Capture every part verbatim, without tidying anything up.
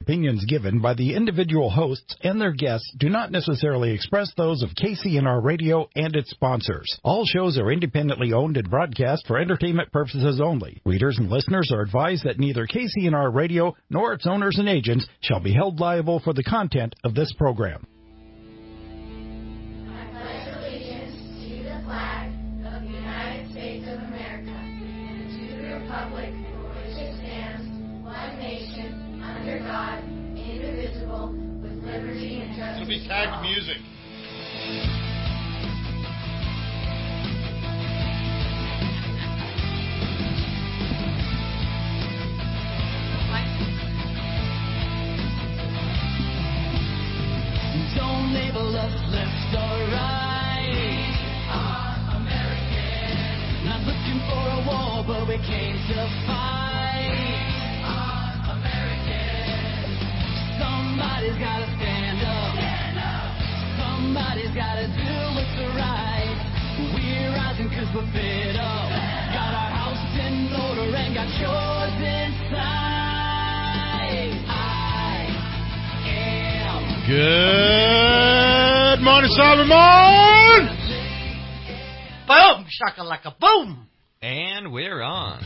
Opinions given by the individual hosts and their guests do not necessarily express those of K C N R Radio and its sponsors. All shows are independently owned and broadcast for entertainment purposes only. Readers and listeners are advised that neither K C N R Radio nor its owners and agents shall be held liable for the content of this program. I pledge allegiance to the flag of the United States of America and to the republic for which it stands, one nation, under God, indivisible, with liberty and justice. This will be tagged music. Don't label us left or right. We are American. Not looking for a war, but we came to fight. We are American. Somebody's gotta stand up. Stand up. Somebody's gotta do what's right. We're rising cause we're fed up. Got our house in order and got yours inside. I am. Good morning, Salomon! Boom! Shakalaka boom! And we're on.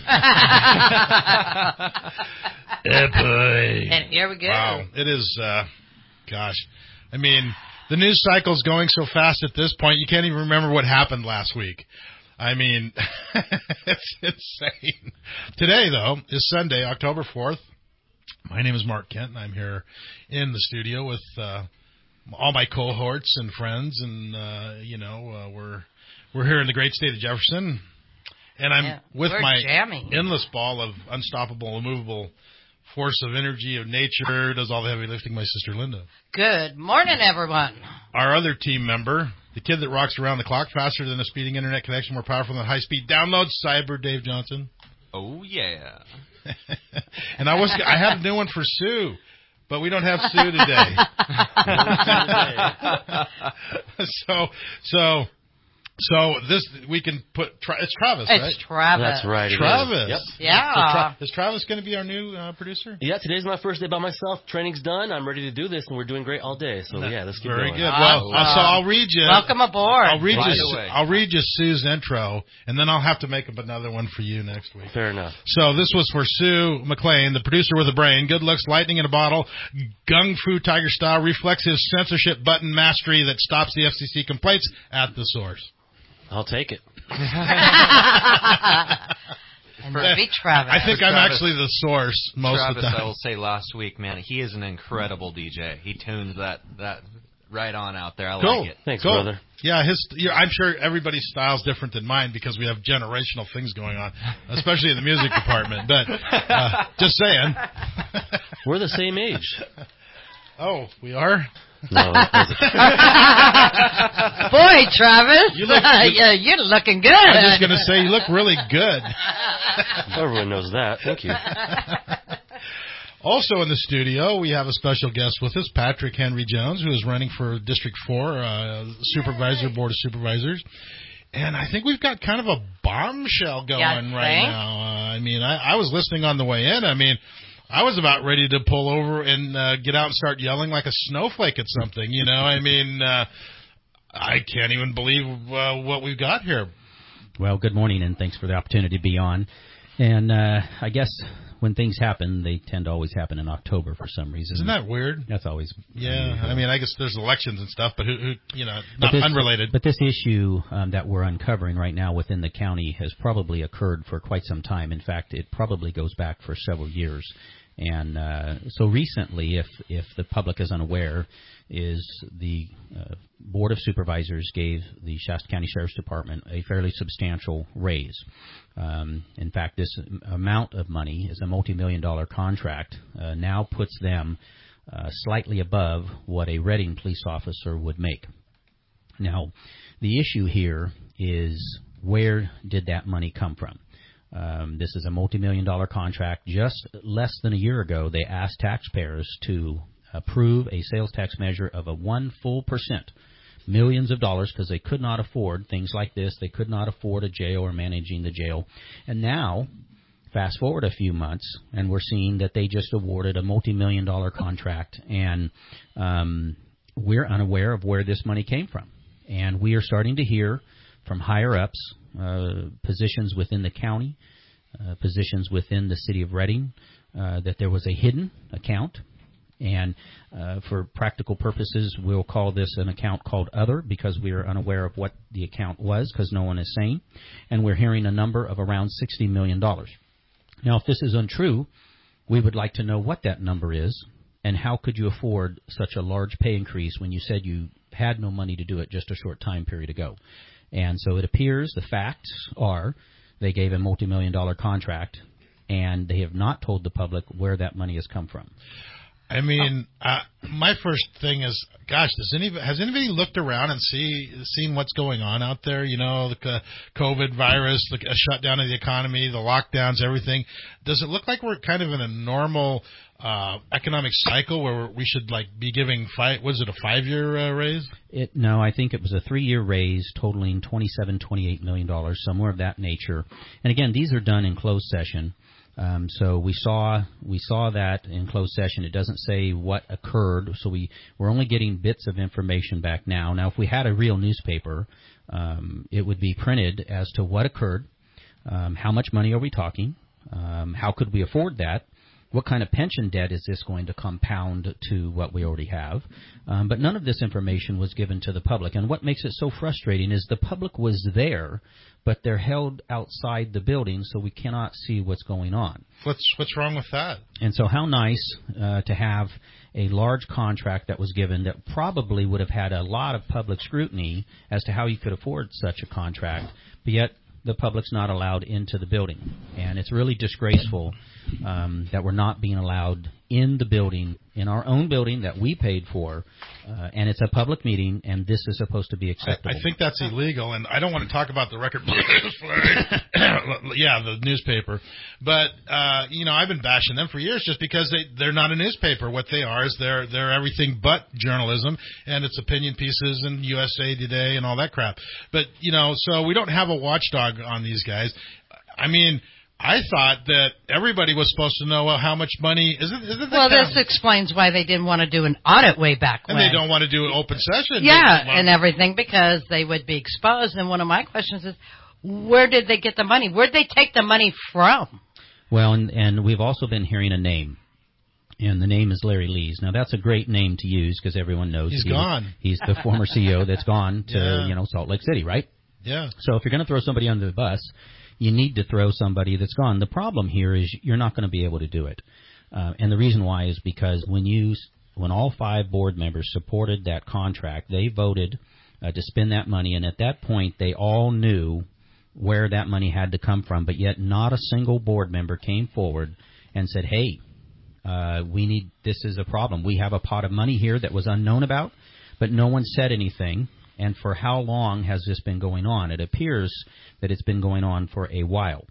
Epic. And here we go. Wow, it is, uh, gosh. I mean, the news cycle's going so fast at this point, you can't even remember what happened last week. I mean, it's insane. Today, though, is Sunday, October fourth. My name is Mark Kent, and I'm here in the studio with uh, all my cohorts and friends, and uh, you know, uh, we're we're here in the great state of Jefferson, and I'm Yeah, with we're my jamming. endless ball of unstoppable, immovable force of energy of nature. Does all the heavy lifting, my sister Linda. Good morning, everyone. Our other team member, the kid that rocks around the clock faster than a speeding internet connection, more powerful than high-speed downloads, Cyber Dave Johnson. Oh, yeah. And I was I had a new one for Sue, but we don't have Sue today. so so so this we can put Tra- it's Travis, It's right? Travis. That's right. it is. Travis. Yep. Yeah. So Tra- is Travis going to be our new uh, producer? Yeah, today's my first day by myself. Training's done. I'm ready to do this, and we're doing great all day. So, yeah, let's keep Very going. good. Well, Awesome. uh, so I'll read you. Welcome aboard. I'll read Right you. away. I'll read you Sue's intro, and then I'll have to make up another one for you next week. Fair enough. So this was for Sue McLean, the producer with a brain, good looks, lightning in a bottle, gung fu tiger style, reflexive censorship button mastery that stops the F C C complaints at the source. I'll take it. And it'd be Travis. I think I'm Travis- actually the source most Travis, of the I time. will say last week, man, he is an incredible D J. He tunes that, that right on out there. I Cool. like it. Thanks, Cool. brother. Yeah, his. Yeah, I'm sure everybody's style's different than mine because we have generational things going on, especially in the music department. But uh, just saying. We're the same age. Oh, we are? No, that wasn't. Boy, Travis, You look- you- yeah, you're looking good. I was just going to say, you look really good. Everyone knows that. Thank you. Also in the studio, we have a special guest with us, Patrick Henry Jones, who is running for District four, uh, Supervisor, Board of Supervisors. And I think we've got kind of a bombshell going Yeah, right think? now. Uh, I mean, I, I was listening on the way in. I mean, I was about ready to pull over and uh, get out and start yelling like a snowflake at something. You know, I mean, uh, I can't even believe uh, what we've got here. Well, good morning, and thanks for the opportunity to be on. And uh, I guess when things happen, they tend to always happen in October for some reason. Isn't that weird? That's always Yeah, unusual. I mean, I guess there's elections and stuff, but who, who you know, But not this, unrelated. But this issue um, that we're uncovering right now within the county has probably occurred for quite some time. In fact, it probably goes back for several years. And uh, so recently, if if the public is unaware, is the uh, Board of Supervisors gave the Shasta County Sheriff's Department a fairly substantial raise. Um, in fact, this amount of money is a multi-million dollar contract, uh, now puts them uh, slightly above what a Reading police officer would make. Now, the issue here is where did that money come from? Um, this is a multi-million dollar contract. Just less than a year ago, they asked taxpayers to approve a sales tax measure of a one full percent, millions of dollars, because they could not afford things like this. They could not afford a jail or managing the jail. And now Fast forward a few months, and we're seeing that they just awarded a multi-million dollar contract, and um, we're unaware of where this money came from. And we are starting to hear from higher-ups, uh, positions within the county, uh, positions within the city of Reading, uh, that there was a hidden account. And uh, for practical purposes, we'll call this an account called Other because we are unaware of what the account was because no one is saying. And we're hearing a number of around sixty million dollars. Now, if this is untrue, we would like to know what that number is and how could you afford such a large pay increase when you said you had no money to do it just a short time period ago. And so it appears the facts are they gave a multi-million dollar contract and they have not told the public where that money has come from. I mean, uh, my first thing is, gosh, does anybody, has anybody looked around and see seen what's going on out there? You know, the uh, COVID virus, the a shutdown of the economy, the lockdowns, everything. Does it look like we're kind of in a normal uh, economic cycle where we should like be giving five? Was it a five-year uh, raise? It no, I think it was a three-year raise totaling twenty-seven, twenty-eight million dollars, somewhere of that nature. And again, these are done in closed session. Um, so we saw we saw that in closed session. It doesn't say what occurred, so we, we're only getting bits of information back now. Now, if we had a real newspaper, um, it would be printed as to what occurred, um, how much money are we talking, um, how could we afford that, what kind of pension debt is this going to compound to what we already have. Um, but none of this information was given to the public. And what makes it so frustrating is the public was there, but they're held outside the building, so we cannot see what's going on. What's what's wrong with that? And so how nice uh, to have a large contract that was given that probably would have had a lot of public scrutiny as to how you could afford such a contract, but yet the public's not allowed into the building. And it's really disgraceful um, that we're not being allowed in the building, in our own building that we paid for, uh, and it's a public meeting, and this is supposed to be acceptable. I, I think that's illegal, and I don't want to talk about the record. Yeah, the newspaper. But, uh, you know, I've been bashing them for years just because they, they're not a newspaper. What they are is they're, they're everything but journalism, and it's opinion pieces and U S A Today and all that crap. But, you know, so we don't have a watchdog on these guys. I mean, I thought that everybody was supposed to know how much money is it. Is it well, this explains why they didn't want to do an audit way back and when. And they don't want to do an open session. Yeah, and everything because they would be exposed. And one of my questions is, where did they get the money? Where did they take the money from? Well, and, and we've also been hearing a name. And the name is Larry Lees. Now, that's a great name to use because everyone knows he's he, gone. He's the former C E O that's gone to yeah. you know Salt Lake City, right? Yeah. So if you're going to throw somebody under the bus, you need to throw somebody that's gone. The problem here is you're not going to be able to do it. Uh, and the reason why is because when you, when all five board members supported that contract, they voted uh, to spend that money, and at that point they all knew where that money had to come from, but yet not a single board member came forward and said, hey, uh, we need, this is a problem. We have a pot of money here that was unknown about, but no one said anything. And for how long has this been going on? It appears that it's been going on for a while.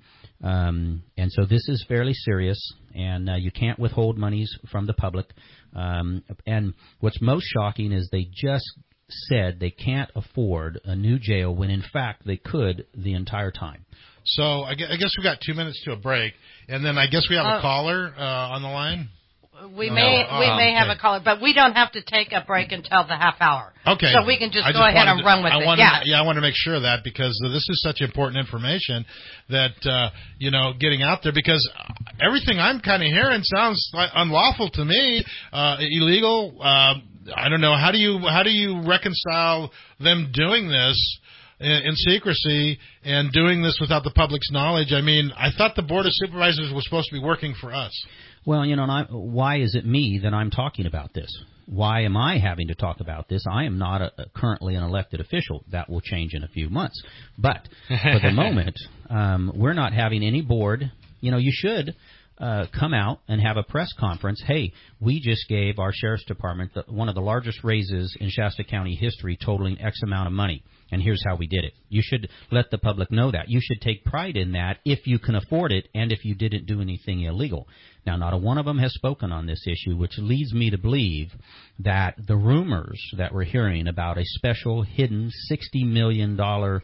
Um, and so this is fairly serious, and uh, you can't withhold monies from the public. Um, and what's most shocking is they just said they can't afford a new jail when, in fact, they could the entire time. So I guess we got two minutes to a break, and then I guess we have a uh, caller uh, on the line. We no. may oh, we may okay. have a caller, but we don't have to take a break until the half hour. Okay. So we can just I go just ahead and to, run with I it. wanted, yeah. yeah, I want to make sure of that because this is such important information that, uh, you know, getting out there because everything I'm kind of hearing sounds like unlawful to me, uh, illegal. Uh, I don't know. How do you how do you reconcile them doing this in, in secrecy and doing this without the public's knowledge? I mean, I thought the Board of Supervisors was supposed to be working for us. Well, you know, and I, why is it me that I'm talking about this? Why am I having to talk about this? I am not a, a currently an elected official. That will change in a few months. But for the moment, um, we're not having any board. You know, you should uh, come out and have a press conference. Hey, we just gave our sheriff's department the, one of the largest raises in Shasta County history, totaling X amount of money. And here's how we did it. You should let the public know that. You should take pride in that if you can afford it and if you didn't do anything illegal. Now, not a one of them has spoken on this issue, which leads me to believe that the rumors that we're hearing about a special hidden sixty million dollars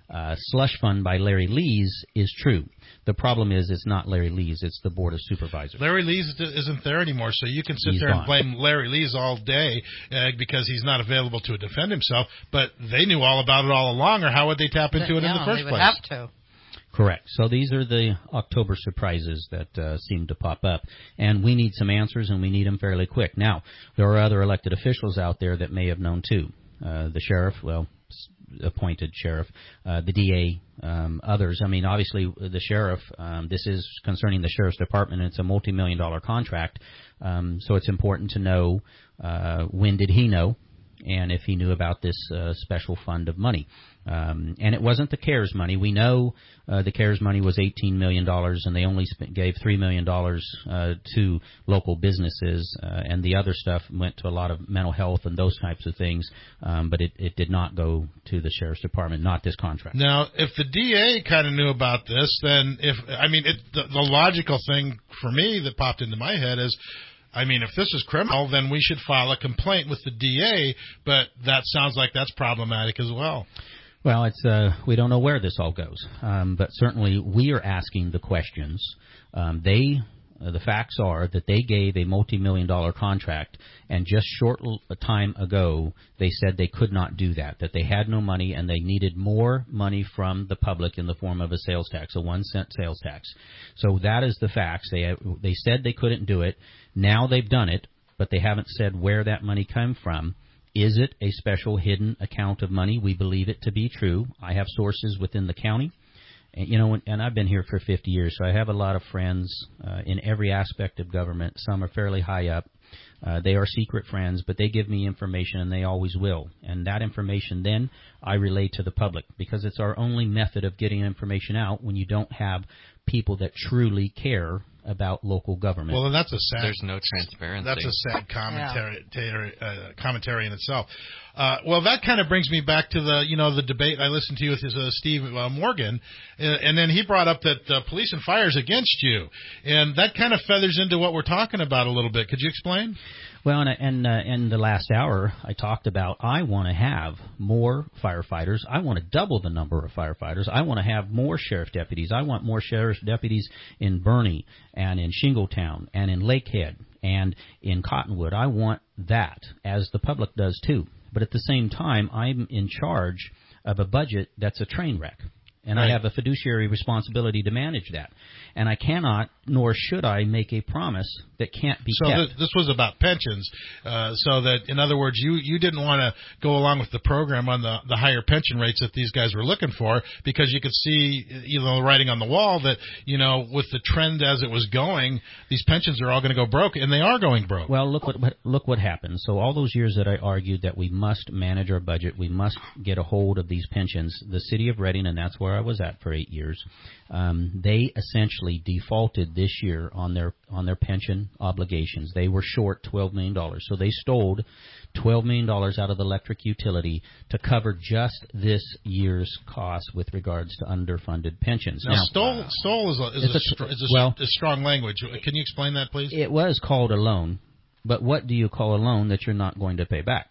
uh, slush fund by Larry Lees is true. The problem is it's not Larry Lees, it's the Board of Supervisors. Larry Lees isn't there anymore, so you can sit He's there gone. and blame Larry Lees all day uh, because he's not available to defend himself, but they knew all about it all along, or how would they tap into it yeah, in the first they would place? have to. Correct. So these are the October surprises that uh, seem to pop up. And we need some answers, and we need them fairly quick. Now, there are other elected officials out there that may have known, too. Uh, the sheriff, well, appointed sheriff, uh, the D A, um, others. I mean, obviously, the sheriff, um, this is concerning the sheriff's department, and it's a multi-million dollar contract. Um, so it's important to know uh, when did he know, and if he knew about this uh, special fund of money. Um, and it wasn't the CARES money. We know uh, the CARES money was eighteen million dollars, and they only spent, gave three million dollars uh, to local businesses, uh, and the other stuff went to a lot of mental health and those types of things, um, but it, it did not go to the Sheriff's Department, not this contract. Now, if the D A kind of knew about this, then if I mean, it, the, the logical thing for me that popped into my head is, I mean, if this is criminal, then we should file a complaint with the D A, but that sounds like that's problematic as well. Well, it's uh, we don't know where this all goes, um, but certainly we are asking the questions. Um, they, uh, the facts are that they gave a multi-million dollar contract, and just short a time ago they said they could not do that, that they had no money and they needed more money from the public in the form of a sales tax, a one cent sales tax. So that is the facts. They they said they couldn't do it. Now they've done it, but they haven't said where that money came from. Is it a special hidden account of money? We believe it to be true. I have sources within the county. And, you know, and I've been here for fifty years, so I have a lot of friends uh, in every aspect of government. Some are fairly high up. Uh, they are secret friends, but they give me information, and they always will. And that information then I relay to the public, because it's our only method of getting information out when you don't have people that truly care about local government. Well, and that's a sad. There's no transparency. That's a sad commentary, uh, commentary in itself. Uh, well, that kind of brings me back to the, you know, the debate I listened to with his, uh, Steve uh, Morgan, uh, and then he brought up that uh, police and fire is against you, and that kind of feathers into what we're talking about a little bit. Could you explain? Well, and, and uh, in the last hour, I talked about I want to have more firefighters. I want to double the number of firefighters. I want to have more sheriff deputies. I want more sheriff deputies in Bernie and in Shingletown and in Lakehead and in Cottonwood. I want that, as the public does too. But at the same time, I'm in charge of a budget that's a train wreck. And right. I have a fiduciary responsibility to manage that. And I cannot, nor should I, make a promise that can't be so kept. So th- this was about pensions, uh, so that, in other words, you, you didn't want to go along with the program on the, the higher pension rates that these guys were looking for, because you could see, you know, writing on the wall that, you know, with the trend as it was going, these pensions are all going to go broke, and they are going broke. Well, look what, what look what happened. So all those years that I argued that we must manage our budget, we must get a hold of these pensions, the city of Reading, and that's where I was at for eight years, um, they essentially defaulted this year on their on their pension obligations. They were short twelve million dollars. So they stole twelve million dollars out of the electric utility to cover just this year's cost with regards to underfunded pensions. Now, now stole, stole is, a, is, a, str- is a, well, a strong language. Can you explain that, please? It was called a loan, but what do you call a loan that you're not going to pay back?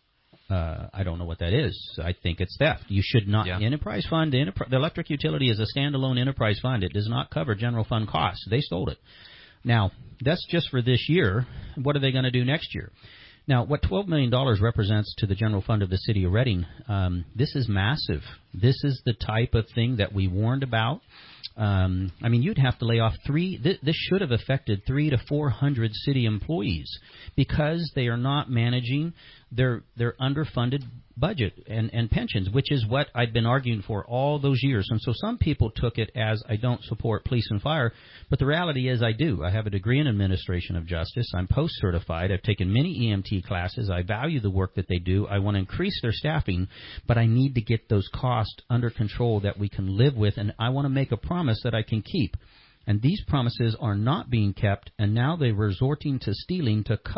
Uh, I don't know what that is. I think it's theft. You should not. Yeah. Enterprise fund, the, enterprise, the electric utility is a standalone enterprise fund. It does not cover general fund costs. They stole it. Now, that's just for this year. What are they going to do next year? Now, what twelve million dollars represents to the general fund of the city of Reading, um, this is massive. This is the type of thing that we warned about. Um, I mean, you'd have to lay off three. Th- this should have affected three to four hundred city employees because they are not managing their their underfunded budget and, and pensions, which is what I've been arguing for all those years. And so some people took it as I don't support police and fire, but the reality is I do. I have a degree in administration of justice. I'm post-certified. I've taken many E M T classes. I value the work that they do. I want to increase their staffing, but I need to get those costs under control that we can live with, and I want to make a promise that I can keep. And these promises are not being kept, and now they're resorting to stealing to cover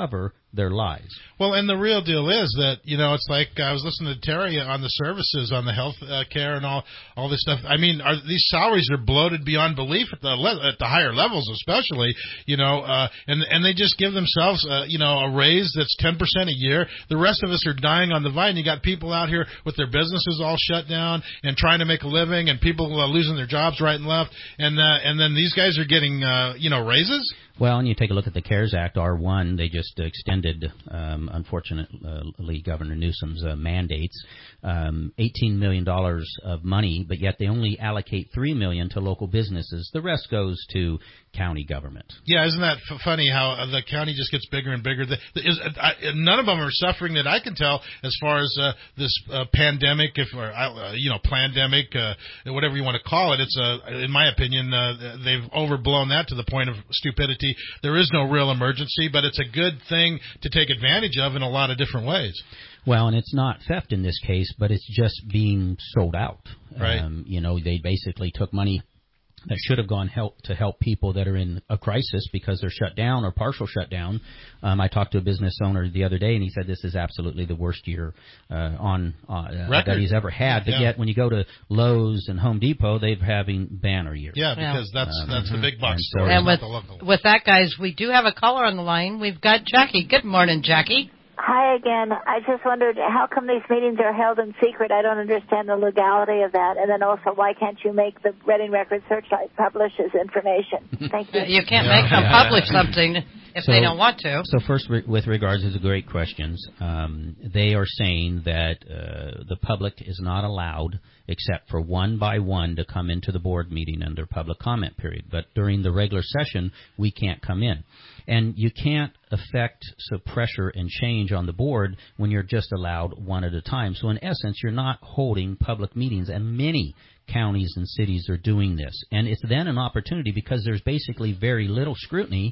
their lives. Well, and the real deal is that, you know, it's like I was listening to Terry on the services, on the health uh, care and all all this stuff. I mean, are, these salaries are bloated beyond belief at the le- at the higher levels, especially, you know, uh, and and they just give themselves, uh, you know, a raise that's ten percent a year. The rest of us are dying on the vine. You got people out here with their businesses all shut down and trying to make a living, and people uh, losing their jobs right and left, and uh, and then these guys are getting, uh, you know, raises. Well, and you take a look at the CARES Act, R one, they just extended, um, unfortunately, Governor Newsom's uh, mandates, um, eighteen million dollars of money, but yet they only allocate three million dollars to local businesses. The rest goes to county government. Yeah, isn't that f- funny how uh, the county just gets bigger and bigger? The, the, is, uh, I, none of them are suffering that I can tell as far as uh, this uh, pandemic, if or uh, you know, plandemic, uh, whatever you want to call it. It's, uh, in my opinion, uh, they've overblown that to the point of stupidity. There is no real emergency, but it's a good thing to take advantage of in a lot of different ways. Well, and it's not theft in this case, but it's just being sold out. Right. Um, you know, they basically took money that should have gone help to help people that are in a crisis because they're shut down or partial shutdown. Um, I talked to a business owner the other day, and he said this is absolutely the worst year uh, on uh, that he's ever had. But yeah. yet, when you go to Lowe's and Home Depot, they're having banner years. Yeah, because Yeah. that's Um, that's the big box and so- store, And not with, the local. with that, guys, we do have a caller on the line. We've got Jackie. Good morning, Jackie. Hi again. I just wondered, how come these meetings are held in secret? I don't understand the legality of that. And then also, why can't you make the Reading Record Searchlight publish his information? Thank you. You can't Yeah. make them publish something if So- they don't want to. So first, re- with regards to the great questions, um, they are saying that uh, the public is not allowed, except for one by one, to come into the board meeting under public comment period. But during the regular session, we can't come in. And you can't affect so pressure and change on the board when you're just allowed one at a time. So in essence, you're not holding public meetings, and many counties and cities are doing this. And it's then an opportunity because there's basically very little scrutiny.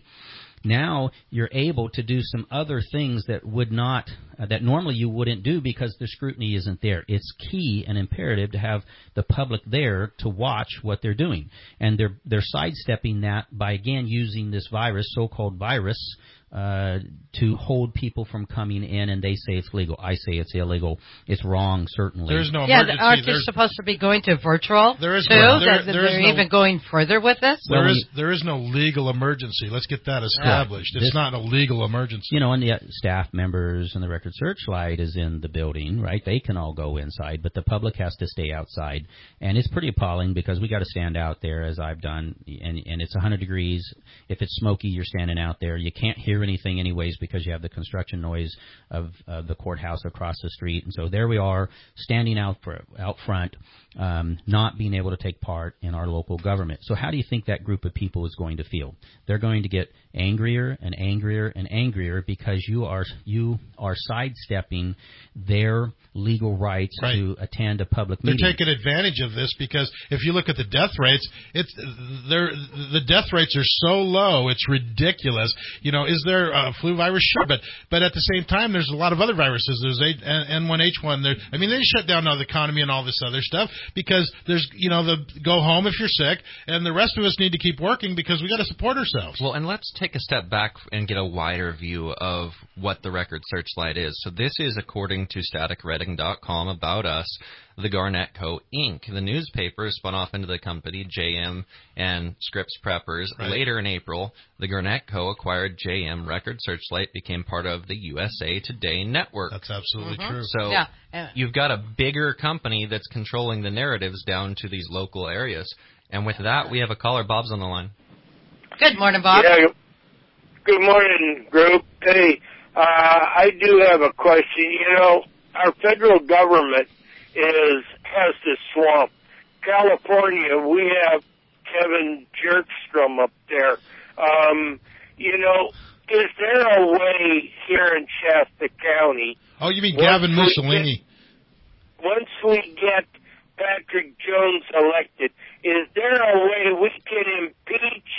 Now you're able to do some other things that would not, uh, that normally you wouldn't do because the scrutiny isn't there. It's key and imperative to have the public there to watch what they're doing. And they're, they're sidestepping that by, again, using this virus, so-called virus, uh, to hold people from coming in, and they say it's legal. I say it's illegal. It's wrong, certainly. There's no Yeah, emergency. aren't you There's, supposed to be going to virtual, There is too? no- there- That- there is they're no- even going further with this? there Well, is there is no legal emergency. Let's get that established. Yeah. It's This- not a legal emergency. You know, and the staff members and the Record Searchlight is in the building, right? They can all go inside, but the public has to stay outside. And it's pretty appalling because we got to stand out there, as I've done, and, and it's one hundred degrees. If it's smoky, you're standing out there. You can't hear anything anyways because you have the construction noise of uh, the courthouse across the street. And so there we are, standing out for, out front, um, not being able to take part in our local government. So how do you think that group of people is going to feel? They're going to get angrier and angrier and angrier because you are you are sidestepping their legal rights Right. to attend a public They're meeting. taking advantage of this because if you look at the death rates, it's they're, the death rates are so low, it's ridiculous. You know, is there a flu virus? Sure, but but at the same time, there's a lot of other viruses. There's N one H one. There, I mean, they shut down the economy and all this other stuff because there's, you know, the go home if you're sick, and the rest of us need to keep working because we got to support ourselves. Well, and let's take a step back and get a wider view of what the Record Searchlight is. So this is according to static reading dot com about us, the Garnett Co. Incorporated. The newspaper spun off into the company J M and Scripps Preppers. Right. Later in April, the Garnett Co. acquired J M Record Searchlight, became part of the U S A Today network. That's absolutely Mhm. true. So Yeah. Uh, you've got a bigger company that's controlling the narratives down to these local areas. And with that, we have a caller. Bob's on the line. Good morning, Bob. Yeah, good morning, group. Hey, uh, I do have a question. You know, our federal government is has this swamp. California, we have Kevin Jerkstrom up there. Um, you know, is there a way here in Shasta County? Oh, you mean once Gavin we Mussolini? Get, once we get Patrick Jones elected, is there a way we can impeach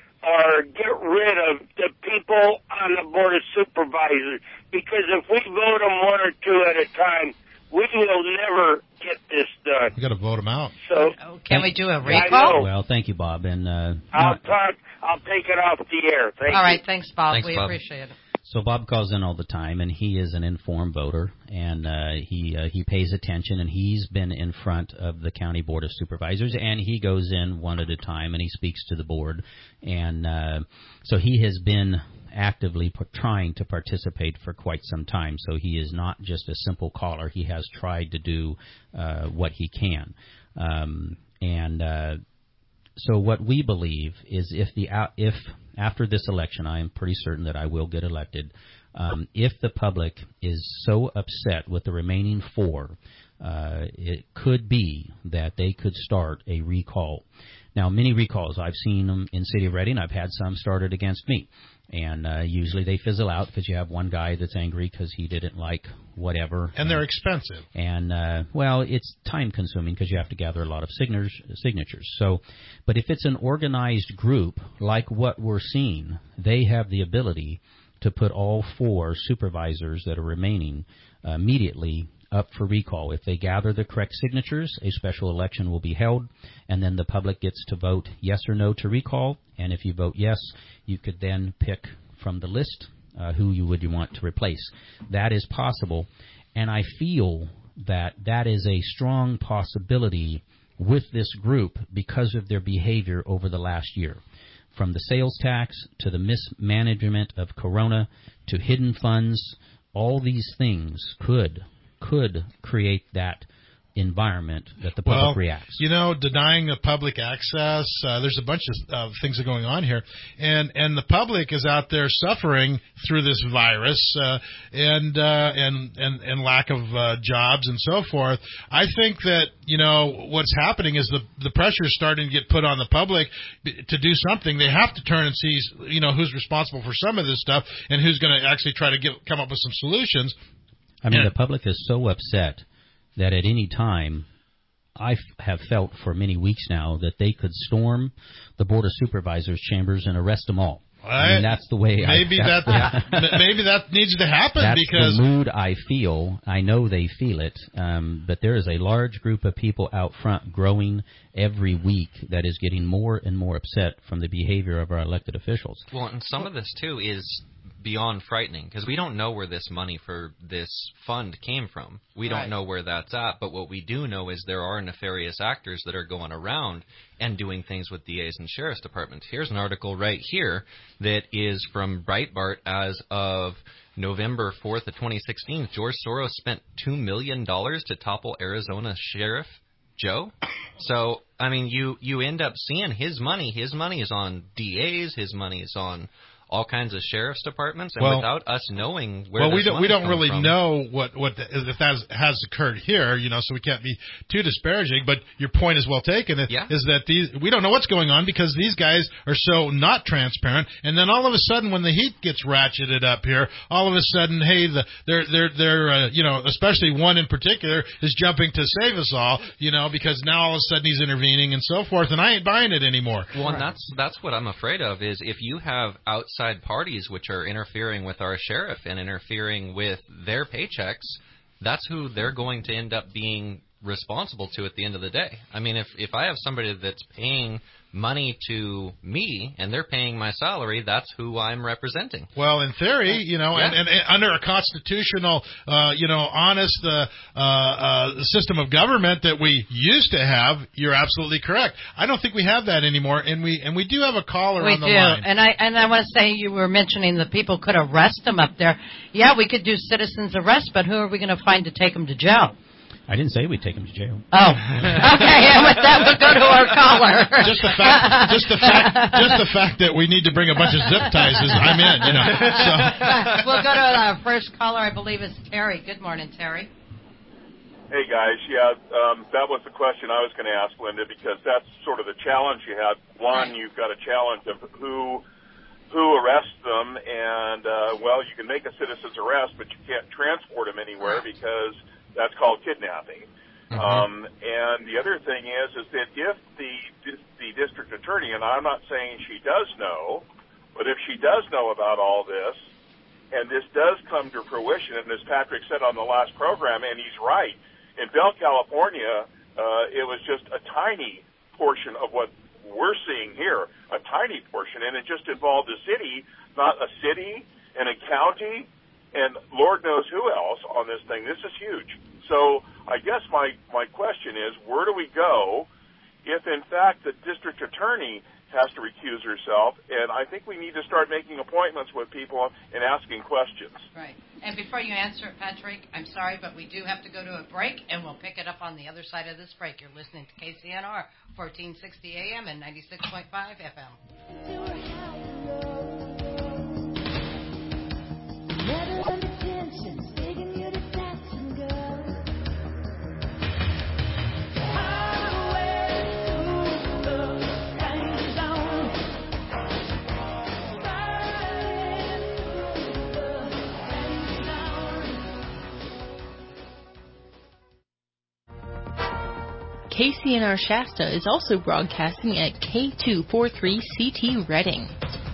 or get rid of the people on the Board of Supervisors? Because if we vote them one or two at a time, we will never get this done. We got to vote him out. So Oh, Can we do a I recall? know. Well, thank you, Bob. And uh, I'll not- talk. I'll take it off the air. Thank All you. right, thanks, Bob. Thanks, we Bob. appreciate it. So Bob calls in all the time, and he is an informed voter, and uh, he uh, he pays attention, and he's been in front of the County Board of Supervisors, and he goes in one at a time, and he speaks to the board, and uh, so he has been actively p- trying to participate for quite some time. So he is not just a simple caller. He has tried to do uh, what he can, um, and uh, so what we believe is if the if after this election, I am pretty certain that I will get elected. Um, if the public is so upset with the remaining four, uh, it could be that they could start a recall. Now, many recalls, I've seen them in City of Reading. I've had some started against me. And uh, usually they fizzle out because you have one guy that's angry because he didn't like whatever. And they're expensive. And, uh, well, it's time-consuming because you have to gather a lot of signatures. signatures. So, but if it's an organized group like what we're seeing, they have the ability to put all four supervisors that are remaining uh, immediately up for recall. If they gather the correct signatures, a special election will be held, and then the public gets to vote yes or no to recall. And if you vote yes, you could then pick from the list uh, who you would you want to replace. That is possible, and I feel that that is a strong possibility with this group because of their behavior over the last year. From the sales tax to the mismanagement of Corona to hidden funds, all these things could could create that environment that the public well, reacts. You know, denying the public access, uh, there's a bunch of uh, things that are going on here. And and the public is out there suffering through this virus uh, and, uh, and and and lack of uh, jobs and so forth. I think that, you know, what's happening is the the pressure is starting to get put on the public to do something. They have to turn and see, you know, who's responsible for some of this stuff and who's going to actually try to get, come up with some solutions. I mean, and, the public is so upset that at any time, I f- have felt for many weeks now that they could storm the Board of Supervisors chambers and arrest them all. I mean, that's the way maybe I, that maybe that needs to happen that's because the mood I feel. I know they feel it, um, but there is a large group of people out front growing every week that is getting more and more upset from the behavior of our elected officials. Well, and some of this too is beyond frightening because we don't know where this money for this fund came from. We don't Right. know where that's at, but what we do know is there are nefarious actors that are going around and doing things with D As and sheriff's departments. Here's an article right here that is from Breitbart as of November fourth of twenty sixteen. George Soros spent two million dollars to topple Arizona Sheriff Joe. So, I mean, you, you end up seeing his money. His money is on D As. His money is on all kinds of sheriff's departments, and well, without us knowing where well, this we don't we money's don't come really from, know what what the, if that has, has occurred here, you know, so we can't be too disparaging. But your point is well taken. Yeah. Is that these we don't know what's going on because these guys are so not transparent, and then all of a sudden when the heat gets ratcheted up here, all of a sudden, hey, the they're they're they're uh, you know, especially one in particular is jumping to save us all, you know, because now all of a sudden he's intervening and so forth, and I ain't buying it anymore. Well, and that's that's what I'm afraid of is if you have outside parties which are interfering with our sheriff and interfering with their paychecks, that's who they're going to end up being responsible to at the end of the day. I mean, if if I have somebody that's paying money to me and they're paying my salary, that's who I'm representing. Well, in theory, you know, Yeah. and, and, and under a constitutional, uh, you know, honest uh, uh, uh, system of government that we used to have, you're absolutely correct. I don't think we have that anymore, and we and we do have a caller We on the do, line. and I and I want to say you were mentioning that people could arrest them up there. Yeah, we could do citizens arrest, but who are we going to find to take them to jail? I didn't say we'd take them to jail. Oh, okay. And with that, we'll go to our caller. Just the fact, just the fact, just the fact that we need to bring a bunch of zip ties is I'm in, you know. So We'll go to our first caller. I believe is Terry. Good morning, Terry. Hey guys, yeah, um, that was the question I was going to ask Linda because that's sort of the challenge you have. One, you've got a challenge of who who arrests them, and uh, well, you can make a citizen's arrest, but you can't transport them anywhere because that's called kidnapping. Mm-hmm. Um, and the other thing is, is that if the the district attorney, and I'm not saying she does know, but if she does know about all this, and this does come to fruition, and as Patrick said on the last program, and he's right, in Bell, California, uh, it was just a tiny portion of what we're seeing here, a tiny portion, and it just involved a city, not a city and a county, and Lord knows who else on this thing. This is huge. So I guess my, my question is, where do we go if, in fact, the district attorney has to recuse herself? And I think we need to start making appointments with people and asking questions. Right. And before you answer, Patrick, I'm sorry, but we do have to go to a break, and we'll pick it up on the other side of this break. You're listening to K C N R, fourteen sixty A M and ninety-six point five F M. Never under tension, begging you to dance and go. Highway to the danger zone. Riding through the danger zone. K C N R Shasta is also broadcasting at K two forty-three C T Reading.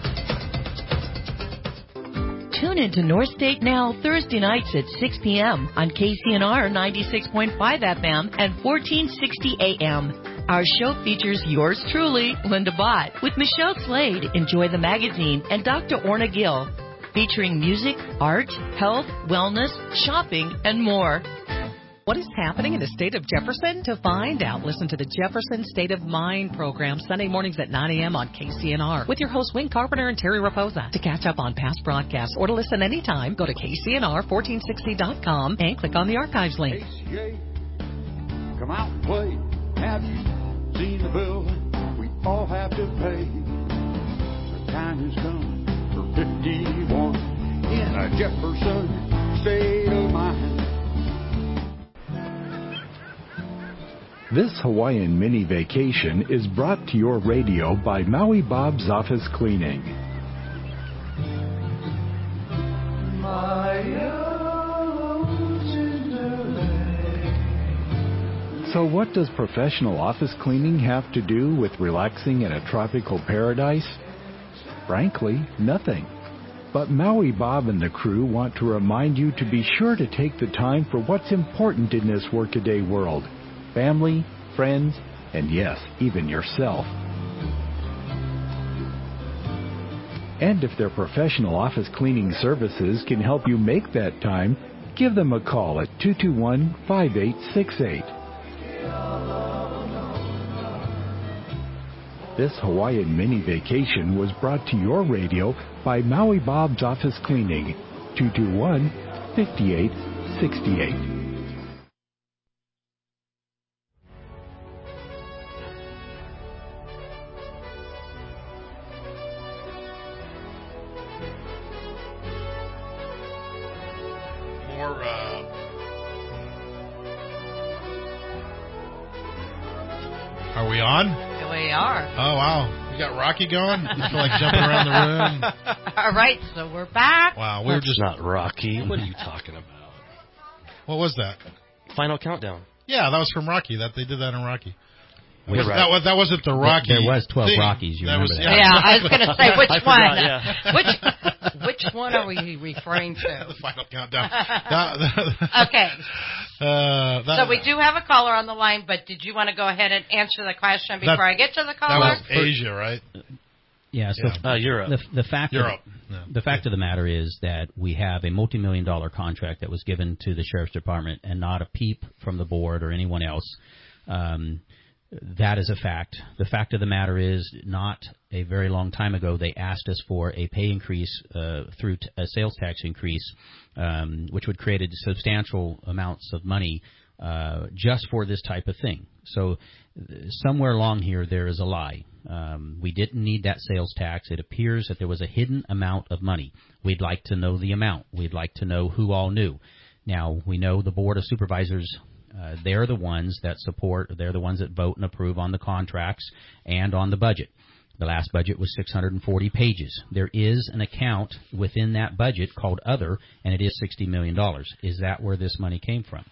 Tune into North State Now Thursday nights at six p.m. on K C N R ninety-six point five F M and fourteen sixty A M. Our show features yours truly, Linda Bott, with Michelle Slade, Enjoy the Magazine, and Doctor Orna Gill, featuring music, art, health, wellness, shopping, and more. What is happening in the state of Jefferson? To find out, listen to the Jefferson State of Mind program Sunday mornings at nine a.m. on K C N R with your hosts Wayne Carpenter and Terry Raposa. To catch up on past broadcasts or to listen anytime, go to K C N R fourteen sixty dot com and click on the archives link. K C A, come out and play. Have you seen the bill we all have to pay? The time has come for fifty-one in a Jefferson State of Mind. This Hawaiian mini vacation is brought to your radio by Maui Bob's Office Cleaning. So what does professional office cleaning have to do with relaxing in a tropical paradise? Frankly, nothing. But Maui Bob and the crew want to remind you to be sure to take the time for what's important in this workaday world. Family, friends, and yes, even yourself. And if their professional office cleaning services can help you make that time, give them a call at two two one, five eight six eight. This Hawaiian mini vacation was brought to your radio by Maui Bob's Office Cleaning, two two one, five eight six eight. Are we on? Here we are. Oh, wow. We got Rocky going? I feel like jumping around the room. All right, so we're back. Wow, we were That's just... not Rocky. What are you talking about? What was that? Final Countdown. Yeah, that was from Rocky. That They did that in Rocky. Right. That, was, that wasn't the Rocky There was twelve thing. Rockies, you that remember was, that. Yeah, Yeah, I was going to say, which I one? forgot, yeah. Which which one are we referring to? the Final Countdown. that, that, Okay. Uh, that, So we do have a caller on the line, but did you want to go ahead and answer the question before that, I get to the That caller? was Asia, right? Yeah, so Yeah. Uh, Europe. the, the fact Europe. Of, No. the fact of the matter is that we have a multi-million dollar contract that was given to the Sheriff's Department and not a peep from the board or anyone else. Um, that is a fact. The fact of the matter is, not a very long time ago, they asked us for a pay increase uh, through t- a sales tax increase, um, which would create a substantial amounts of money uh, just for this type of thing. So somewhere along here there is a lie. Um, we didn't need that sales tax. It appears that there was a hidden amount of money. We'd like to know the amount. We'd like to know who all knew. Now, we know the Board of Supervisors, uh, they're the ones that support, they're the ones that vote and approve on the contracts and on the budget. The last budget was six hundred forty pages. There is an account within that budget called Other, and it is sixty million dollars. Is that where this money came from?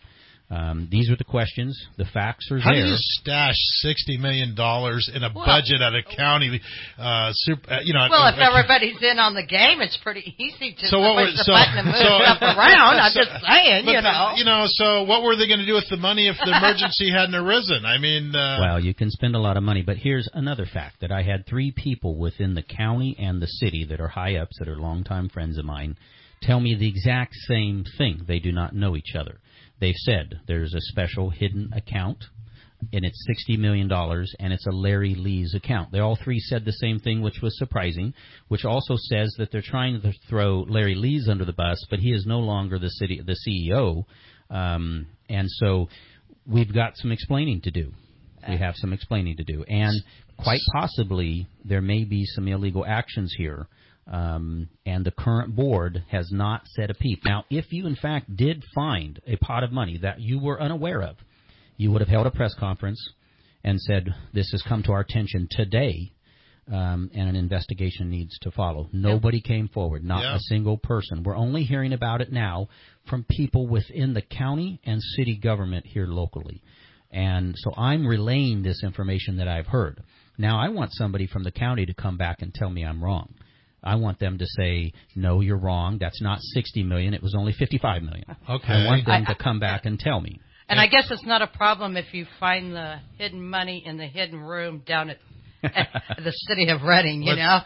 Um, these are the questions. The facts are How there. do you stash sixty million dollars in a Well, budget at a county? Uh, super, uh, you know. Well, a, if a, everybody's in on the game, it's pretty easy to So what push were- the so- button and move so- stuff around. I'm so- just saying, but you the- know. you know. So what were they going to do with the money if the emergency hadn't arisen? I mean, uh, Well, you can spend a lot of money, but here's another fact that I had three people within the county and the city that are high ups that are longtime friends of mine tell me the exact same thing. They do not know each other. They've said there's a special hidden account, and it's sixty million dollars, and it's a Larry Lee's account. They all three said the same thing, which was surprising, which also says that they're trying to throw Larry Lee's under the bus, but he is no longer the city, the C E O, um, and so we've got some explaining to do. We have some explaining to do, and quite possibly there may be some illegal actions here. Um, and the current board has not said a peep. Now, if you, in fact, did find a pot of money that you were unaware of, you would have held a press conference and said, this has come to our attention today, um, and an investigation needs to follow. Nobody came forward, not Yeah. a single person. We're only hearing about it now from people within the county and city government here locally. And so I'm relaying this information that I've heard. Now, I want somebody from the county to come back and tell me I'm wrong. I want them to say, no, you're wrong. That's not sixty million dollars. It was only fifty-five million dollars. Okay. I want them I- to come back and tell me. And I guess it's not a problem if you find the hidden money in the hidden room down at, at the city of Reading, you know?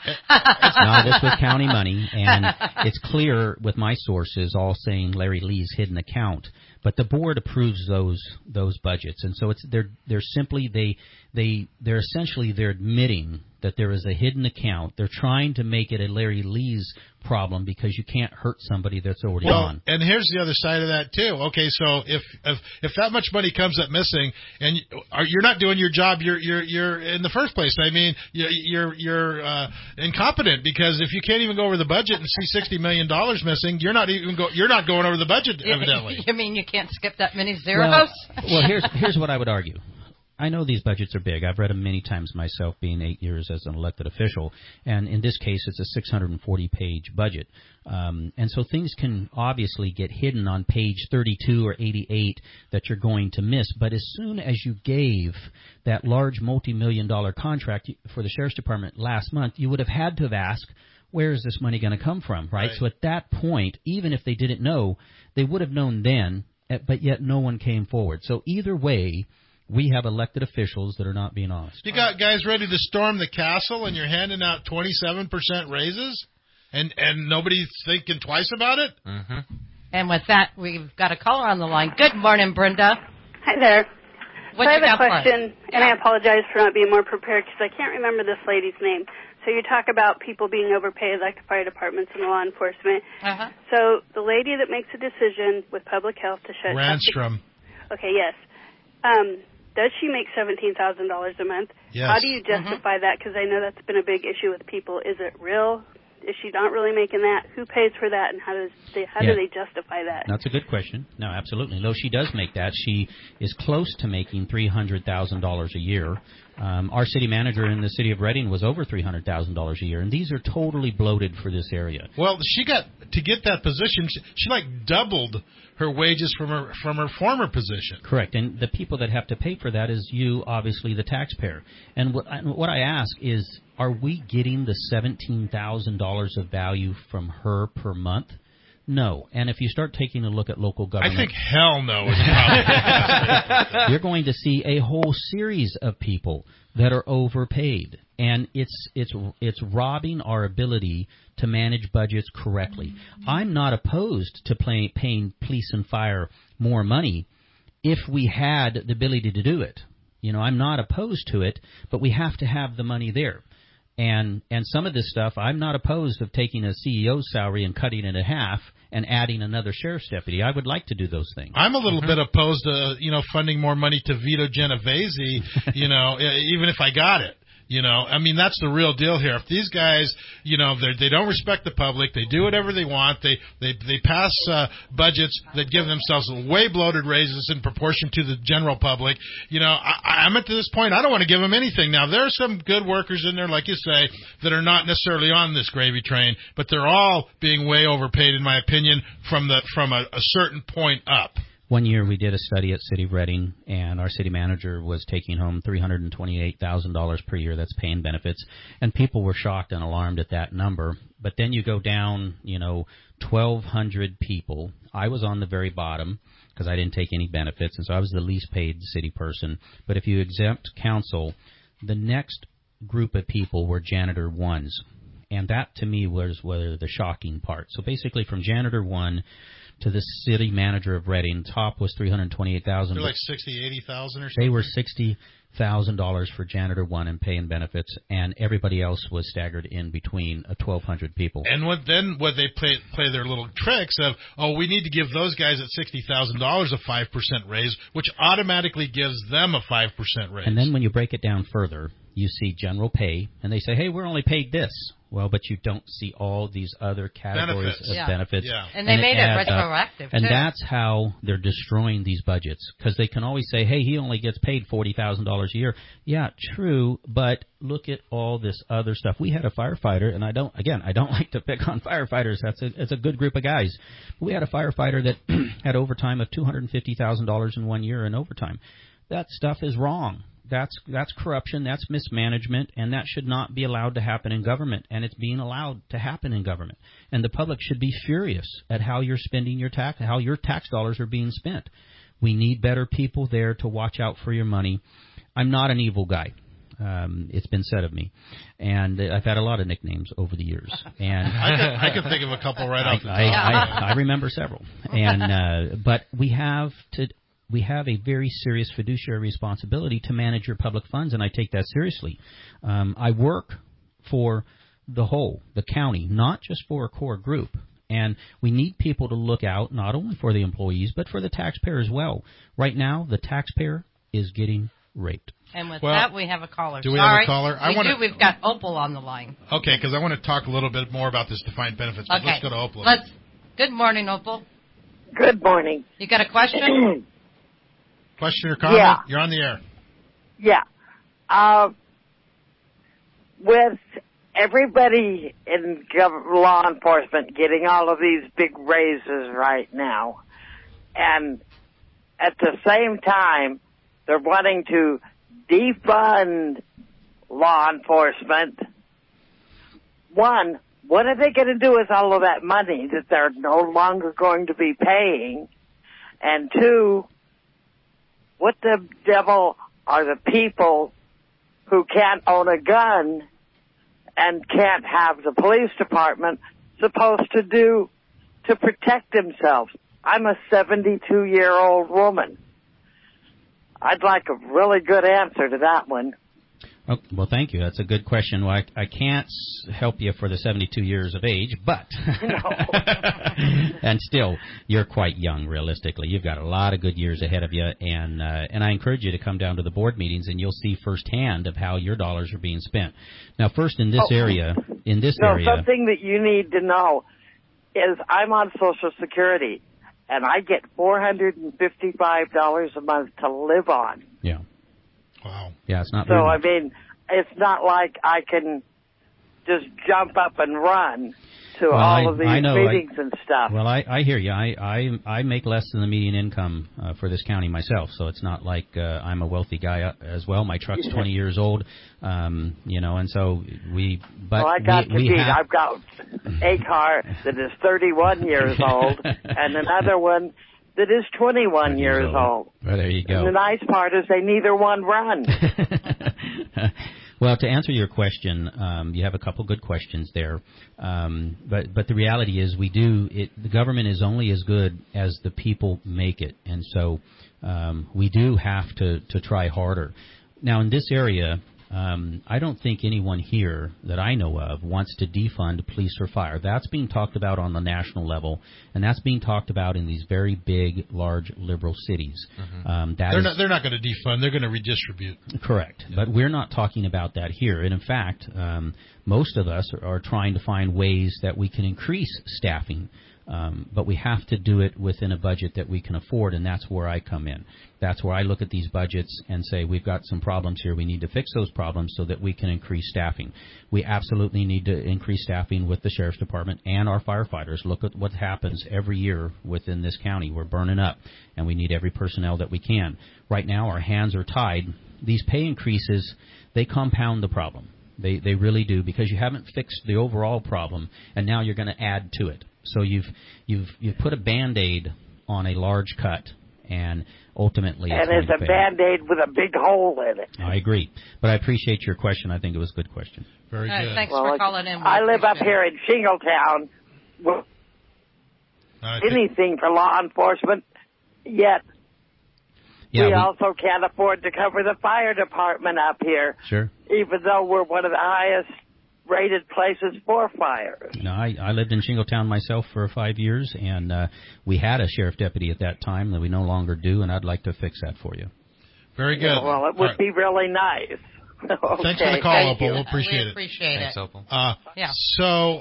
No, this was county money, and it's clear with my sources all saying Larry Lee's hidden account. But the board approves those those budgets, and so it's they're they're simply they they they're essentially they're admitting that there is a hidden account. They're trying to make it a Larry Lee's problem because you can't hurt somebody that's already well, on. and here's the other side of that too. Okay, so if if if that much money comes up missing, and you, are, you're not doing your job, you're you're you're in the first place. I mean, you, you're you're uh, incompetent because if you can't even go over the budget and see sixty million dollars missing, you're not even go you're not going over the budget evidently. You mean you can't skip that many zeros? Well, well, here's here's what I would argue. I know these budgets are big. I've read them many times myself, being eight years as an elected official. And in this case, it's a six hundred forty page budget. Um, and so things can obviously get hidden on page thirty-two or eighty-eight that you're going to miss. But as soon as you gave that large multi-million dollar contract for the Sheriff's Department last month, you would have had to have asked, where is this money going to come from, right? Right. So at that point, even if they didn't know, they would have known then, but yet no one came forward. So either way, we have elected officials that are not being honest. You got guys ready to storm the castle, and you're handing out twenty-seven percent raises, and and nobody's thinking twice about it. Mm-hmm. And with that, we've got a caller on the line. Good morning, Brenda. Hi there. What so I you have got a for us? question, and I apologize for not being more prepared because I can't remember this lady's name. So you talk about people being overpaid, like the fire departments and the law enforcement. Uh-huh. So the lady that makes a decision with public health to shut Randstrom. Okay, yes. Um, does she make seventeen thousand dollars a month? Yes. How do you justify that? Because I know that's been a big issue with people. Is it real? Is she not really making that? Who pays for that, and how does they, how Yeah. do they justify that? That's a good question. No, absolutely. No, she does make that. She is close to making three hundred thousand dollars a year. Um, our city manager in the city of Reading was over three hundred thousand dollars a year, and these are totally bloated for this area. Well, she got to get that position. She, she like doubled her wages from her from her former position. Correct, and the people that have to pay for that is you, obviously, the taxpayer. And what I, what I ask is, are we getting the seventeen thousand dollars of value from her per month? No. And if you start taking a look at local government, I think hell no is probably. you're going to see a whole series of people that are overpaid, and it's it's it's robbing our ability to manage budgets correctly. I'm not opposed to pay, paying police and fire more money if we had the ability to do it. You know, I'm not opposed to it, but we have to have the money there. And and some of this stuff, I'm not opposed of taking a C E O's salary and cutting it in half and adding another sheriff's deputy. I would like to do those things. I'm a little Mhm. bit opposed to, you know, funding more money to Vito Genovese, you know, even if I got it. You know, I mean, that's the real deal here. If these guys, you know, they they don't respect the public, they do whatever they want, they they they pass uh, budgets that give themselves way bloated raises in proportion to the general public. You know, I, I'm at this point, I don't want to give them anything. Now, there are some good workers in there, like you say, that are not necessarily on this gravy train, but they're all being way overpaid, in my opinion, from the from a, a certain point up. One year we did a study at City of Reading, and our city manager was taking home three hundred twenty-eight thousand dollars per year. That's paying benefits. And people were shocked and alarmed at that number. But then you go down, you know, twelve hundred people. I was on the very bottom because I didn't take any benefits, and so I was the least paid city person. But if you exempt council, the next group of people were janitor ones. And that, to me, was where the shocking part. So basically from janitor one to the city manager of Reading, top was three hundred twenty-eight thousand dollars. They're like sixty, eighty thousand or something? They were sixty thousand dollars for janitor one and pay and benefits, and everybody else was staggered in between uh, twelve hundred people. And what, then what they play play their little tricks of, oh, we need to give those guys at sixty thousand dollars a five percent raise, which automatically gives them a five percent raise. And then when you break it down further, you see general pay, and they say, hey, we're only paid this. Well, but you don't see all these other categories benefits. of Yeah. benefits. Yeah. And they it made it adds up. retroactive, And too. that's how they're destroying these budgets, because they can always say, hey, he only gets paid forty thousand dollars a year. Yeah, true, but look at all this other stuff. We had a firefighter, and I don't, again, I don't like to pick on firefighters. That's a, it's a good group of guys. We had a firefighter that had overtime of two hundred fifty thousand dollars in one year in overtime. That stuff is wrong. That's that's corruption, that's mismanagement, and that should not be allowed to happen in government, and it's being allowed to happen in government. And the public should be furious at how you're spending your tax, how your tax dollars are being spent. We need better people there to watch out for your money. I'm not an evil guy. Um, it's been said of me, and I've had a lot of nicknames over the years. And I could, I could think of a couple right I, off the top. I, I, I remember several. And uh, but we have to. We have a very serious fiduciary responsibility to manage your public funds, and I take that seriously. Um, I work for the whole, the county, not just for a core group. And we need people to look out not only for the employees, but for the taxpayer as well. Right now, the taxpayer is getting raped. And with Well, that, we have a caller. do we Sorry. have a caller? I we wanna- do. We've got Opal on the line. Okay, because I want to talk a little bit more about this defined benefits. But Okay. let's go to Opal. Let's. Good morning, Opal. Good morning. You got a question? Question or comment? Yeah. You're on the air. Yeah. Uh, with everybody in gov- law enforcement getting all of these big raises right now, and at the same time, they're wanting to defund law enforcement. One, what are they going to do with all of that money that they're no longer going to be paying? And two, what the devil are the people who can't own a gun and can't have the police department supposed to do to protect themselves? I'm a seventy-two-year-old woman. I'd like a really good answer to that one. Oh, well, thank you. That's a good question. Well, I, I can't s- help you for the seventy-two years of age, but and still, you're quite young. Realistically, you've got a lot of good years ahead of you, and uh, and I encourage you to come down to the board meetings, and you'll see firsthand of how your dollars are being spent. Now, first in this Oh. area, in this No, area, something that you need to know is I'm on Social Security, and I get four hundred fifty-five dollars a month to live on. yeah, wow, yeah, it's not So, very I much. mean, it's not like I can just jump up and run to Well, all I- of these I know, I- meetings and stuff. Well, I, I hear you. I, I I make less than the median income uh, for this county myself, so it's not like uh, I'm a wealthy guy uh, as well. My truck's twenty years old, um, you know, and so we. But well, I got we, we to beat. have, I've got a car that is thirty-one years old and another one that is twenty-one years old. Well, there you go. And the nice part is they neither one run. Well, to answer your question, um, you have a couple good questions there, um, but but the reality is we do it. The government is only as good as the people make it, and so um, we do have to to try harder. Now, in this area, um, I don't think anyone here that I know of wants to defund police or fire. That's being talked about on the national level, and that's being talked about in these very big, large liberal cities. Mm-hmm. Um, that They're is- not. They're not going to defund. They're going to redistribute. Correct. But we're not talking about that here. And in fact, um, most of us are, are trying to find ways that we can increase staffing. Um, but we have to do it within a budget that we can afford, and that's where I come in. That's where I look at these budgets and say we've got some problems here. We need to fix those problems so that we can increase staffing. We absolutely need to increase staffing with the Sheriff's Department and our firefighters. Look at what happens every year within this county. We're burning up, and we need every personnel that we can. Right now our hands are tied. These pay increases, they compound the problem. They, they really do, because you haven't fixed the overall problem, and now you're going to add to it. So you've you've you've put a Band-Aid on a large cut, and ultimately it's and it's a Band-Aid with a big hole in it. I agree, but I appreciate your question. I think it was a good question. Very All right, good. thanks well, for calling in. We I live up appreciate here in Shingletown. Well, I anything for law enforcement, yet Yeah, we, we also can't afford to cover the fire department up here, sure. even though we're one of the highest rated places for fires. No, I, I lived in Shingletown myself for five years, and uh, we had a sheriff deputy at that time that we no longer do, and I'd like to fix that for you. Very good. Yeah, well, it would right. be really nice. Okay, Thanks for the call, thank Opal. you. We'll appreciate we it. appreciate Thanks, it. Opal. Uh, Yeah. So,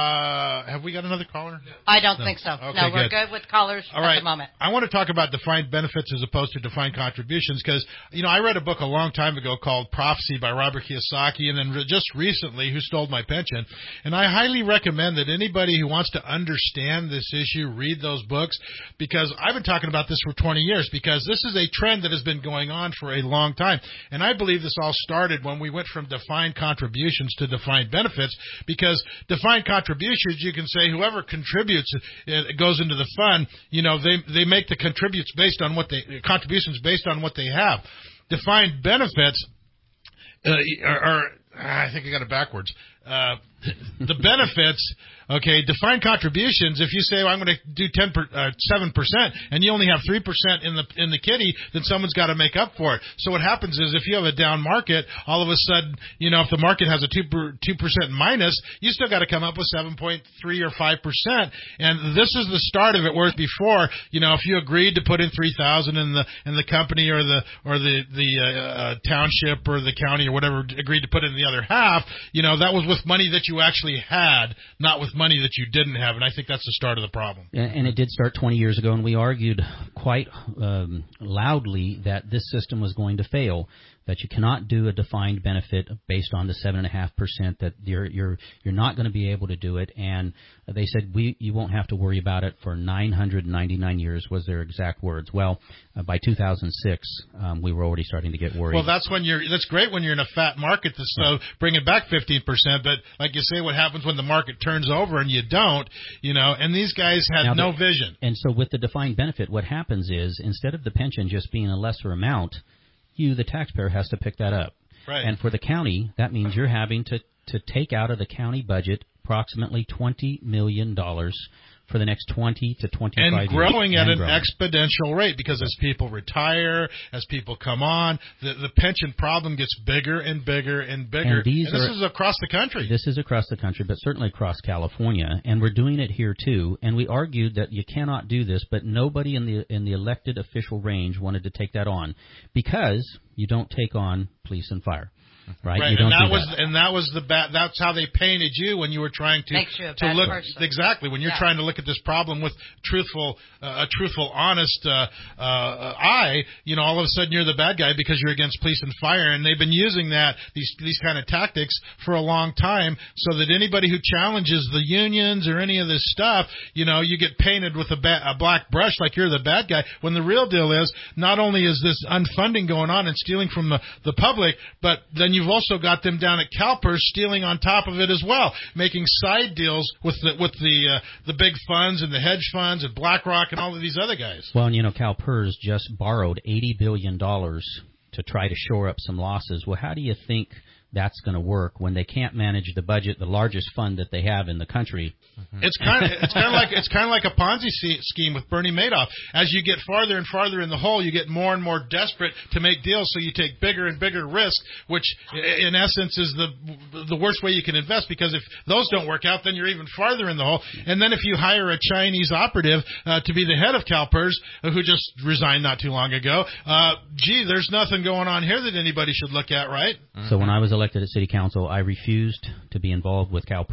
uh, have we got another caller? I don't No. think so. Okay, no, we're good. good with callers All at right. the moment. I want to talk about defined benefits as opposed to defined contributions because, you know, I read a book a long time ago called Prophecy by Robert Kiyosaki, and then re- just recently, Who Stole My Pension? And I highly recommend that anybody who wants to understand this issue read those books, because I've been talking about this for twenty years, because this is a trend that has been going on for a long time. And I believe this all started when we went from defined contributions to defined benefits, because defined contributions, you can say whoever contributes, it goes into the fund, you know, they they make the contributes based on what they contributions based on what they have. Defined benefits uh, are, are I think I got it backwards. Uh, the benefits, okay, defined contributions, if you say, well, I'm going to do ten per, uh, seven percent and you only have three percent in the in the kitty, then someone's got to make up for it. So what happens is if you have a down market, all of a sudden, you know, if the market has a two percent minus, you still got to come up with seven point three or five percent. And this is the start of it, whereas before, you know, if you agreed to put in three thousand in the in the company or the or the the uh, township or the county or whatever agreed to put in the other half, you know, that was with money that you actually had, not with money that you didn't have, and I think that's the start of the problem. And it did start twenty years ago, and we argued quite um, loudly that this system was going to fail, that you cannot do a defined benefit based on the seven point five percent, that you're you're you're not going to be able to do it. And they said, we you won't have to worry about it for nine hundred ninety-nine years, was their exact words. Well, uh, by two thousand six, um, we were already starting to get worried. Well, that's when you're. That's great when you're in a fat market that's so bringing back fifteen percent. But like you say, what happens when the market turns over and you don't? You know, and these guys had Now no the- vision. And so with the defined benefit, what happens is instead of the pension just being a lesser amount, you, the taxpayer, has to pick that up. Right. And for the county, that means you're having to, to take out of the county budget approximately twenty million dollars for the next twenty to twenty-five And years. growing at And an growing. exponential rate, because as people retire, as people come on, the, the pension problem gets bigger and bigger and bigger. And these this are- is across the country. This is across the country, but certainly across California, and we're doing it here too. And we argued that you cannot do this, but nobody in the in the elected official range wanted to take that on, because you don't take on police and fire, right? Right, You don't and that do was that. and that was the ba- that's how they painted you when you were trying to Makes you a to bad look person. exactly when you're Yeah. trying to look at this problem with truthful uh, a truthful honest uh, uh, eye. You know, all of a sudden you're the bad guy because you're against police and fire, and they've been using that these these kind of tactics for a long time, so that anybody who challenges the unions or any of this stuff, you know, you get painted with a, ba- a black brush like you're the bad guy. When the real deal is, not only is this unfunding going on and stealing from the, the public, but then you've also got them down at CalPERS stealing on top of it as well, making side deals with the with the uh, the big funds and the hedge funds and BlackRock and all of these other guys. Well, and you know, CalPERS just borrowed eighty billion dollars to try to shore up some losses. Well, how do you think that's going to work when they can't manage the budget, the largest fund that they have in the country? It's kind of it's kind of like it's kind of like a Ponzi se- scheme with Bernie Madoff. As you get farther and farther in the hole, you get more and more desperate to make deals, so you take bigger and bigger risk, which i- in essence is the the worst way you can invest, because if those don't work out, then you're even farther in the hole. And then if you hire a Chinese operative uh, to be the head of CalPERS, uh, who just resigned not too long ago, uh, gee, there's nothing going on here that anybody should look at, right? So when I was elected at City Council, I refused to be involved with CalPERS.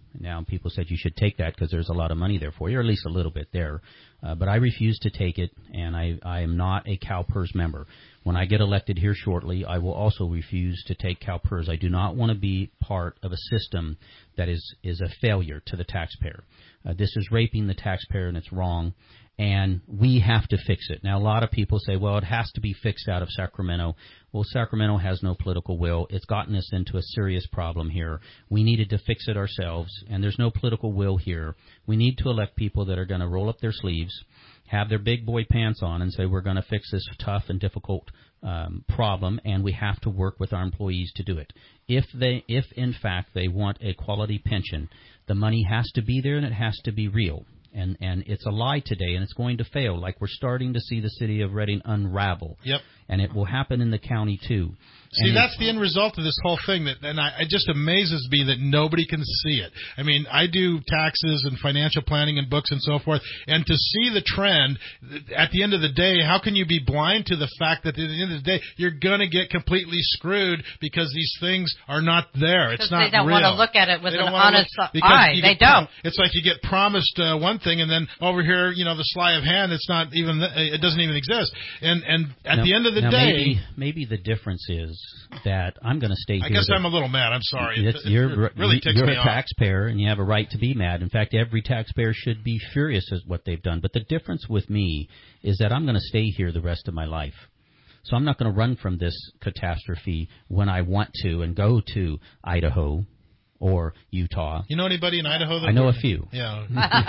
Now, people said you should take that because there's a lot of money there for you, or at least a little bit there. Uh, but I refuse to take it, and I, I am not a CalPERS member. When I get elected here shortly, I will also refuse to take CalPERS. I do not want to be part of a system that is, is a failure to the taxpayer. Uh, this is raping the taxpayer, and it's wrong, and we have to fix it. Now, a lot of people say, well, it has to be fixed out of Sacramento. Well, Sacramento has no political will. It's gotten us into a serious problem here. We needed to fix it ourselves, and there's no political will here. We need to elect people that are going to roll up their sleeves, have their big boy pants on, and say we're going to fix this tough and difficult um, problem, and we have to work with our employees to do it. If they, if in fact they want a quality pension, the money has to be there and it has to be real. And and it's a lie today, and it's going to fail. Like we're starting to see the city of Reading unravel. Yep. And it will happen in the county too. See, And that's the end result of this whole thing, that, and I, it just amazes me that nobody can see it. I mean, I do taxes and financial planning and books and so forth, and to see the trend, at the end of the day, how can you be blind to the fact that at the end of the day, you're going to get completely screwed because these things are not there. It's not real. They don't want to look at it with They an don't wanna honest look- because eye. you They get prom- don't. It's like you get promised uh, one thing, and then over here, you know, the sleight of hand, it's not even, it doesn't even exist. And and at Now- the end of the now day, maybe, maybe the difference is that I'm going to stay here. I guess to- I'm a little mad. I'm sorry. It's, It, it you're really ticks you're me a off. taxpayer, and you have a right to be mad. In fact, every taxpayer should be furious at what they've done. But the difference with me is that I'm going to stay here the rest of my life. So I'm not going to run from this catastrophe when I want to and go to Idaho or Utah. You know anybody in Idaho? That I know would- a few. Yeah.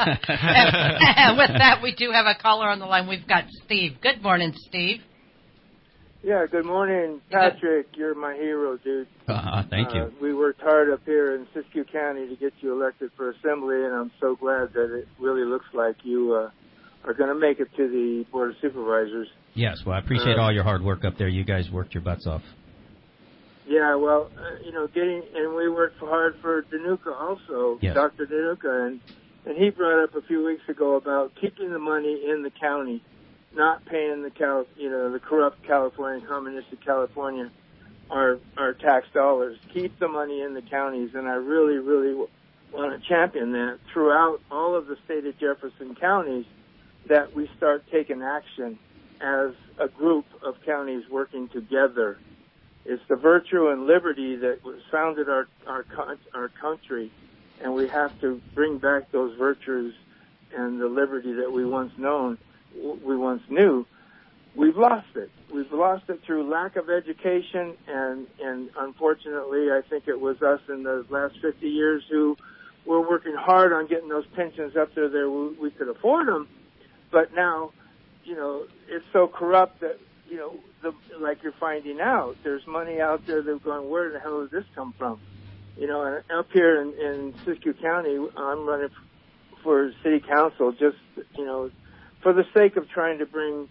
And with that, we do have a caller on the line. We've got Steve. Good morning, Steve. Yeah, good morning, Patrick. You're my hero, dude. Uh, thank you. Uh, we worked hard up here in Siskiyou County to get you elected for Assembly, and I'm so glad that it really looks like you uh, are going to make it to the Board of Supervisors. Yes, well, I appreciate Uh, all your hard work up there. You guys worked your butts off. Yeah, well, uh, you know, getting and we worked hard for Danuka also, Yes. Doctor Danuka, and and he brought up a few weeks ago about keeping the money in the county, not paying the Cal, you know, the corrupt California, communistic California, our our tax dollars. Keep the money in the counties, and I really, really w- want to champion that throughout all of the state of Jefferson counties, that we start taking action as a group of counties working together. It's the virtue and liberty that was founded our our con- our country, and we have to bring back those virtues and the liberty that we once known, we once knew. We've lost it. We've lost it through lack of education, and and unfortunately, I think it was us in the last fifty years who were working hard on getting those pensions up there that we, we could afford them, but now, you know, it's so corrupt that, you know, the, like you're finding out, there's money out there that's going, where the hell did this come from? You know, and up here in, in Siskiyou County, I'm running for city council just, you know, for the sake of trying to bring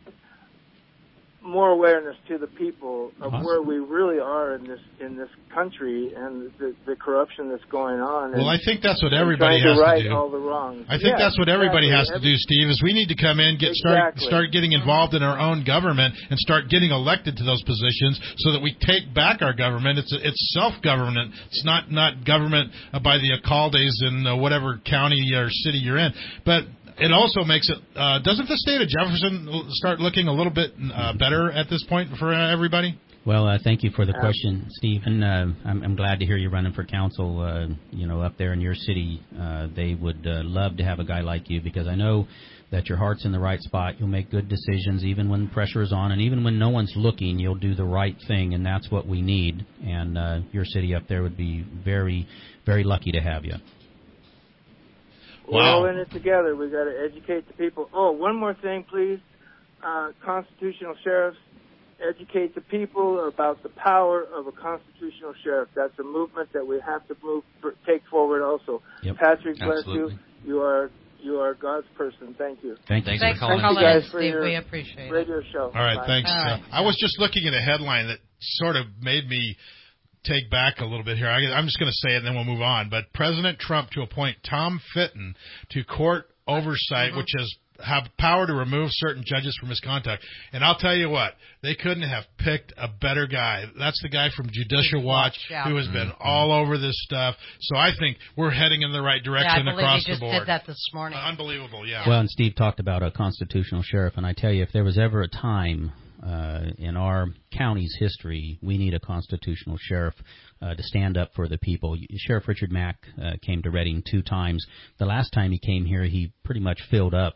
more awareness to the people of Awesome. where we really are in this in this country and the, the corruption that's going on. Well, and, I think that's what and everybody trying has to right to do. all the wrongs. I think Yeah, that's what everybody exactly. has to do, Steve, is we need to come in, get start Exactly. start getting involved in our own government and start getting elected to those positions so that we take back our government. It's it's self-government. It's not, not government by the alcaldes in uh, whatever county or city you're in. But it also makes it, uh, doesn't the state of Jefferson start looking a little bit uh, better at this point for uh, everybody? Well, uh, thank you for the question, Steve. And uh, I'm, I'm glad to hear you running for council. Uh, you know, up there in your city, uh, they would uh, love to have a guy like you, because I know that your heart's in the right spot. You'll make good decisions even when pressure is on, and even when no one's looking, you'll do the right thing, and that's what we need. And uh, your city up there would be very, very lucky to have you. We're all in it together. We've got to educate the people. Oh, one more thing, please. Uh, constitutional sheriffs, educate the people about the power of a constitutional sheriff. That's a movement that we have to move, take forward also. Yep. Patrick, bless Absolutely. you. You are you are God's person. Thank you. Thank you. Thanks, Thanks for for calling, Thank you guys in, for Steve. your We appreciate it. radio show. All right, Bye. thanks. All right. Uh, I was just looking at a headline that sort of made me take back a little bit here. I, I'm just going to say it and then we'll move on. But President Trump to appoint Tom Fitton to court oversight, Mm-hmm. which has have power to remove certain judges from his contact. And I'll tell you what, they couldn't have picked a better guy. That's the guy from Judicial Watch yeah. who has been Mm-hmm. all over this stuff. So I think we're heading in the right direction yeah, I believe across he just the board. did that this morning. Uh, unbelievable, yeah. Well, and Steve talked about a constitutional sheriff, and I tell you, if there was ever a time uh, in our county's history, we need a constitutional sheriff uh, to stand up for the people. Sheriff Richard Mack uh, came to Reading two times. The last time he came here, he pretty much filled up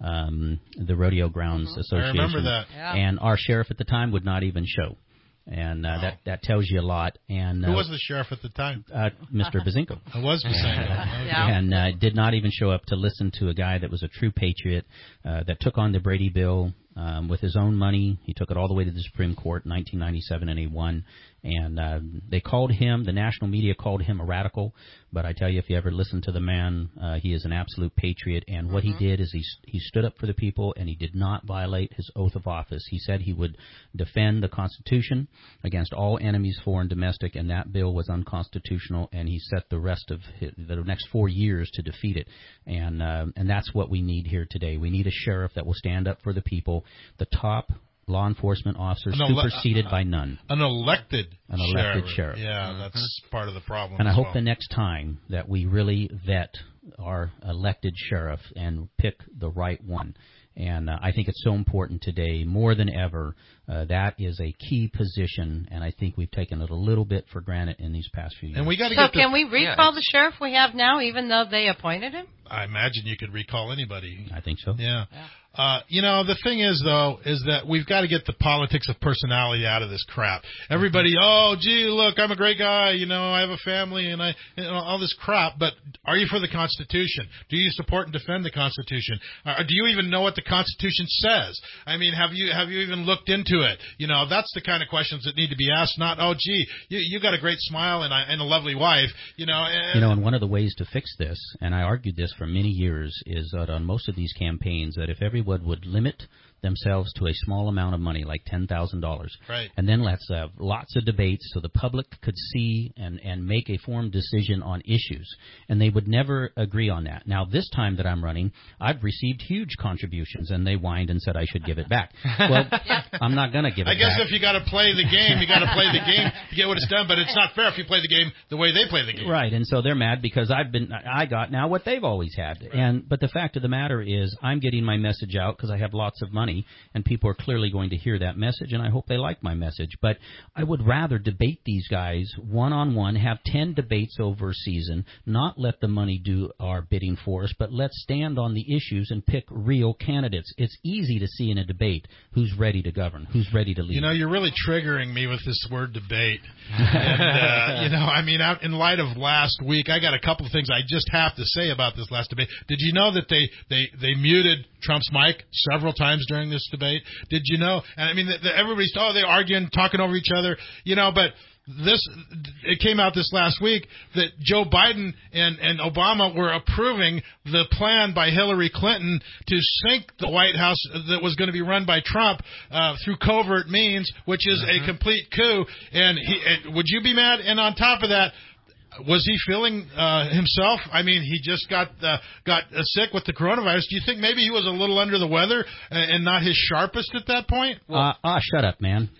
um, the Rodeo Grounds Mm-hmm. Association. I remember that. Yeah. And our sheriff at the time would not even show. And uh, Wow. that that tells you a lot. And Who uh, was the sheriff at the time? uh, Mister Bazinko. I was Bazinko. Okay. Yeah. And uh, did not even show up to listen to a guy that was a true patriot uh, that took on the Brady bill um, with his own money. He took it all the way to the Supreme Court in nineteen ninety-seven, and he won. And uh, they called him, the national media called him a radical. But I tell you, if you ever listen to the man, uh, he is an absolute patriot. And mm-hmm. what he did is he he stood up for the people, and he did not violate his oath of office. He said he would defend the Constitution against all enemies, foreign, domestic, and that bill was unconstitutional. And he set the rest of his, the next four years to defeat it. And uh, and that's what we need here today. We need a sheriff that will stand up for the people. The top law enforcement officer An ele- superseded by none. An elected An elected sheriff. sheriff. Yeah, that's part of the problem. And I as hope well. the next time that we really vet our elected sheriff and pick the right one. And uh, I think it's so important today, more than ever. Uh, that is a key position, and I think we've taken it a little bit for granted in these past few years. And we got to So get the, can we recall the sheriff we have now, even though they appointed him? I imagine you could recall anybody. I think so. Yeah. yeah. Uh, you know, the thing is, though, is that we've got to get the politics of personality out of this crap. Everybody, oh, gee, look, I'm a great guy. You know, I have a family and I, you know, all this crap. But are you for the Constitution? Do you support and defend the Constitution? Uh, do you even know what the Constitution says? I mean, have you have you even looked into it? You know, that's the kind of questions that need to be asked. Not, oh, gee, you you got a great smile and, I, and a lovely wife. You know, and, you know, and one of the ways to fix this, and I argued this for many years, is that on most of these campaigns, that if everyone would limit themselves to a small amount of money, like ten thousand dollars. Right. And then let's have lots of debates so the public could see and, and make a informed decision on issues. And they would never agree on that. Now, this time that I'm running, I've received huge contributions, and they whined and said I should give it back. Well, I'm not going to give it I back. guess if you got to play the game, you got to play the game to get what it's done, but it's not fair if you play the game the way they play the game. Right, and so they're mad because I've been, I got now what they've always had. Right. And But the fact of the matter is I'm getting my message out because I have lots of money, and people are clearly going to hear that message, and I hope they like my message. But I would rather debate these guys one-on-one, have ten debates over a season, not let the money do our bidding for us, but let's stand on the issues and pick real candidates. It's easy to see in a debate who's ready to govern, who's ready to lead. You know, you're really triggering me with this word debate. And, uh, you know, I mean, out in light of last week, I got a couple of things I just have to say about this last debate. Did you know that they, they, they muted Trump's mic several times during this debate? Did you know? And I mean, the, the, everybody's, oh, they're arguing, talking over each other, you know, but this, it came out this last week that Joe Biden and, and Obama were approving the plan by Hillary Clinton to sink the White House that was going to be run by Trump uh, through covert means, which is mm-hmm. a complete coup. And, he, and would you be mad? And on top of that, was he feeling uh, himself? I mean, he just got uh, got uh, sick with the coronavirus. Do you think maybe he was a little under the weather and, and not his sharpest at that point? Well, uh, ah, shut up, man.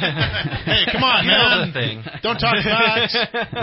Hey, come on, man. Thing. Don't talk facts.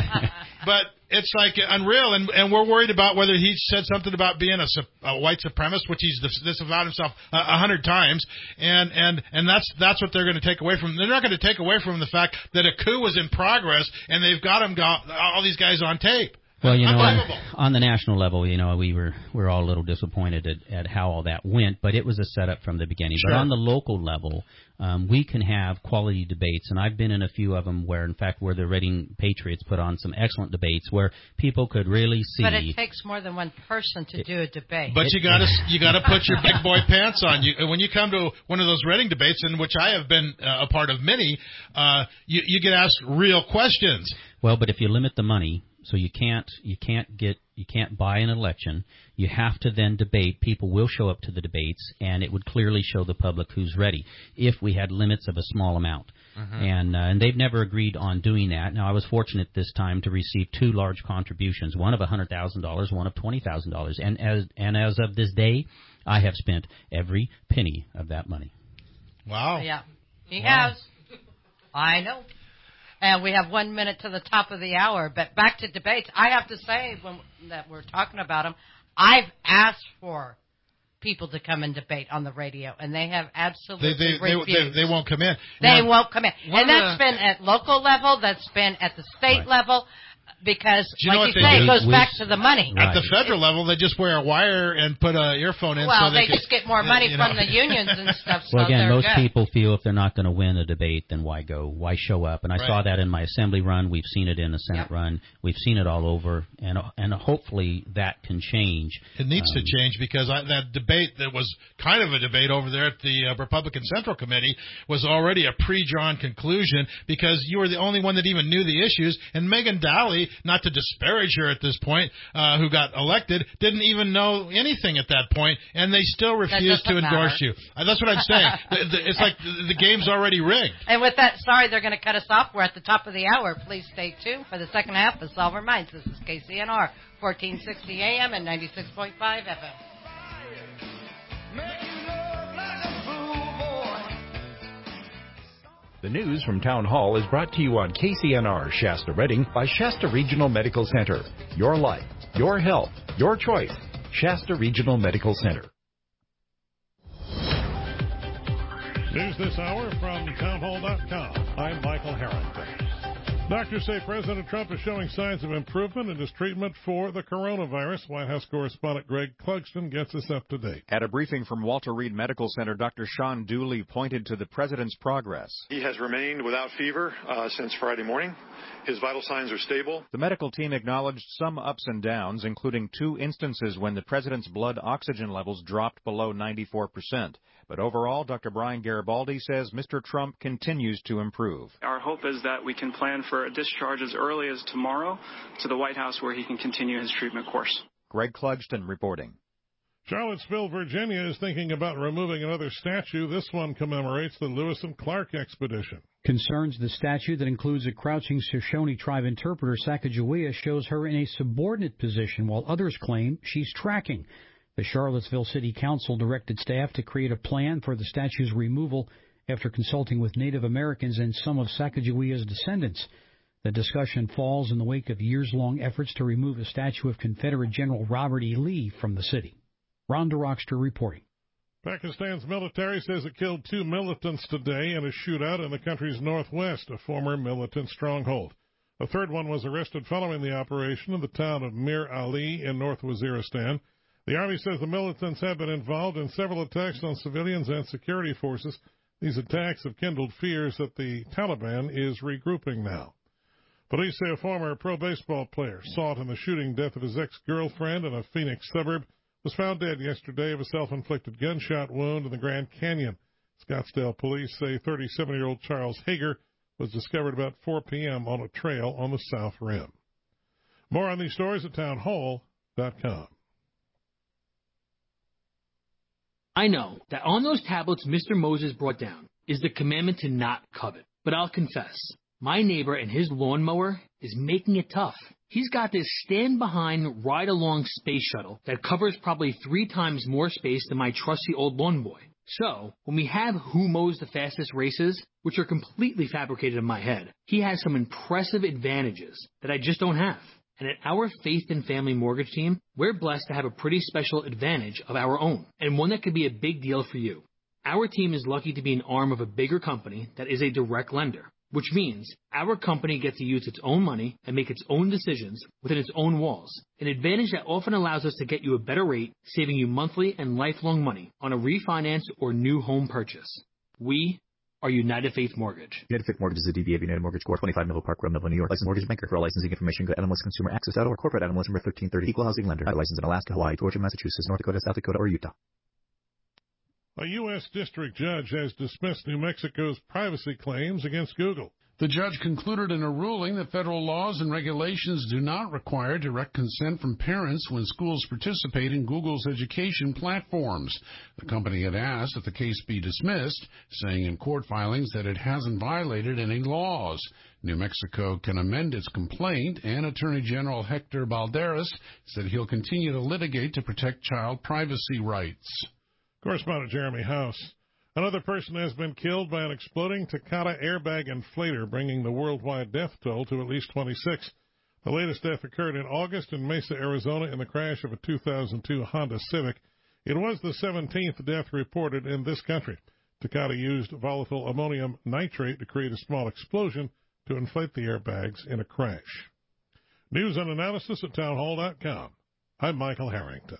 But it's like unreal, and and we're worried about whether he said something about being a, a white supremacist, which he's this about himself a, a hundred times, and and and that's that's what they're going to take away from him. They're not going to take away from him the fact that a coup was in progress, and they've got him got all these guys on tape. Well, you know, on, on the national level, you know, we were we were all a little disappointed at, at how all that went, but it was a setup from the beginning. Sure. But on the local level, um, we can have quality debates, and I've been in a few of them where, in fact, where the Reading Patriots put on some excellent debates where people could really see. But it takes more than one person to do a debate. But you got to you got to put your big boy pants on. You when you come to one of those Reading debates, in which I have been uh, a part of many, uh, you you get asked real questions. Well, but if you limit the money. So you can't you can't get you can't buy an election. You have to then debate. People will show up to the debates, and it would clearly show the public who's ready if we had limits of a small amount. Mm-hmm. And uh, and they've never agreed on doing that. Now, I was fortunate this time to receive two large contributions, one of one hundred thousand dollars, one of twenty thousand dollars. And as and as of this day, I have spent every penny of that money. Wow. Yeah, he Wow. has. I know. And we have one minute to the top of the hour. But back to debates. I have to say, when that we're talking about them, I've asked for people to come and debate on the radio, and they have absolutely They, they, they, refused. they, they won't come in. They Now, won't come in. one And of that's the- been at local level. That's been at the state Right. level. Because, Do you know like what you they say, do? it goes We- back to the money. At the federal level, they just wear a wire and put an earphone in. Well, so they, they can, just get more money you from know. the unions and stuff. So Well, again, they're most good. people feel if they're not going to win a debate, then why go? Why show up? And I Right. saw that in my assembly run. We've seen it in the Senate Yep. run. We've seen it all over, and and hopefully that can change. It needs Um, to change because I, that debate that was kind of a debate over there at the uh, Republican Central Committee was already a pre-drawn conclusion because you were the only one that even knew the issues. And Megan Daly, not to disparage her at this point, uh, who got elected, didn't even know anything at that point, and they still refused to doesn't endorse matter. you. Uh, that's what I'm saying. the, the, it's like the, the game's already rigged. And with that, sorry, they're going to cut us off. We're at the top of the hour. Please stay tuned for the second half of Solve Our Minds. This is K C N R, fourteen sixty A M and ninety-six point five F M. The news from Town Hall is brought to you on K C N R Shasta Redding by Shasta Regional Medical Center. Your life, your health, your choice. Shasta Regional Medical Center. News this hour from townhall dot com. I'm Michael Harrington. Doctors say President Trump is showing signs of improvement in his treatment for the coronavirus. White House correspondent Greg Clugston gets us up to date. At a briefing from Walter Reed Medical Center, Doctor Sean Dooley pointed to the president's progress. He has remained without fever uh, since Friday morning. His vital signs are stable. The medical team acknowledged some ups and downs, including two instances when the president's blood oxygen levels dropped below ninety-four percent. But overall, Doctor Brian Garibaldi says Mister Trump continues to improve. Our hope is that we can plan for a discharge as early as tomorrow to the White House where he can continue his treatment course. Greg Clugston reporting. Charlottesville, Virginia is thinking about removing another statue. This one commemorates the Lewis and Clark expedition. Concerns the statue that includes a crouching Shoshone tribe interpreter, Sacagawea, shows her in a subordinate position, while others claim she's tracking. The Charlottesville City Council directed staff to create a plan for the statue's removal after consulting with Native Americans and some of Sacagawea's descendants. The discussion falls in the wake of years-long efforts to remove a statue of Confederate General Robert E. Lee from the city. Rhonda Rockster reporting. Pakistan's military says it killed two militants today in a shootout in the country's northwest, a former militant stronghold. A third one was arrested following the operation in the town of Mir Ali in North Waziristan. The Army says the militants have been involved in several attacks on civilians and security forces. These attacks have kindled fears that the Taliban is regrouping now. Police say a former pro baseball player sought in the shooting death of his ex-girlfriend in a Phoenix suburb was found dead yesterday of a self-inflicted gunshot wound in the Grand Canyon. Scottsdale police say thirty-seven-year-old Charles Hager was discovered about four p.m. on a trail on the South Rim. More on these stories at townhall dot com. I know that on those tablets Mister Moses brought down is the commandment to not covet. But I'll confess, my neighbor and his lawnmower is making it tough. He's got this stand-behind, ride-along space shuttle that covers probably three times more space than my trusty old lawn boy. So, when we have who mows the fastest races, which are completely fabricated in my head, he has some impressive advantages that I just don't have. And at our Faith and Family Mortgage team, we're blessed to have a pretty special advantage of our own, and one that could be a big deal for you. Our team is lucky to be an arm of a bigger company that is a direct lender, which means our company gets to use its own money and make its own decisions within its own walls, an advantage that often allows us to get you a better rate, saving you monthly and lifelong money on a refinance or new home purchase. We are United Faith Mortgage. United Faith Mortgage is a D B A of United Mortgage Corp, twenty-five Melville Park Road, Melville, New York. Licensed mortgage banker. For all licensing information, go to Animalist Consumer Access dot org. Corporate Animalist number thirteen thirty. Equal housing lender. Licensed in Alaska, Hawaii, Georgia, Massachusetts, North Dakota, South Dakota, or Utah. A U S district judge has dismissed New Mexico's privacy claims against Google. The judge concluded in a ruling that federal laws and regulations do not require direct consent from parents when schools participate in Google's education platforms. The company had asked that the case be dismissed, saying in court filings that it hasn't violated any laws. New Mexico can amend its complaint, and Attorney General Hector Balderas said he'll continue to litigate to protect child privacy rights. Correspondent Jeremy House. Another person has been killed by an exploding Takata airbag inflator, bringing the worldwide death toll to at least twenty-six. The latest death occurred in August in Mesa, Arizona, in the crash of a two thousand two Honda Civic. It was the seventeenth death reported in this country. Takata used volatile ammonium nitrate to create a small explosion to inflate the airbags in a crash. News and analysis at townhall dot com. I'm Michael Harrington.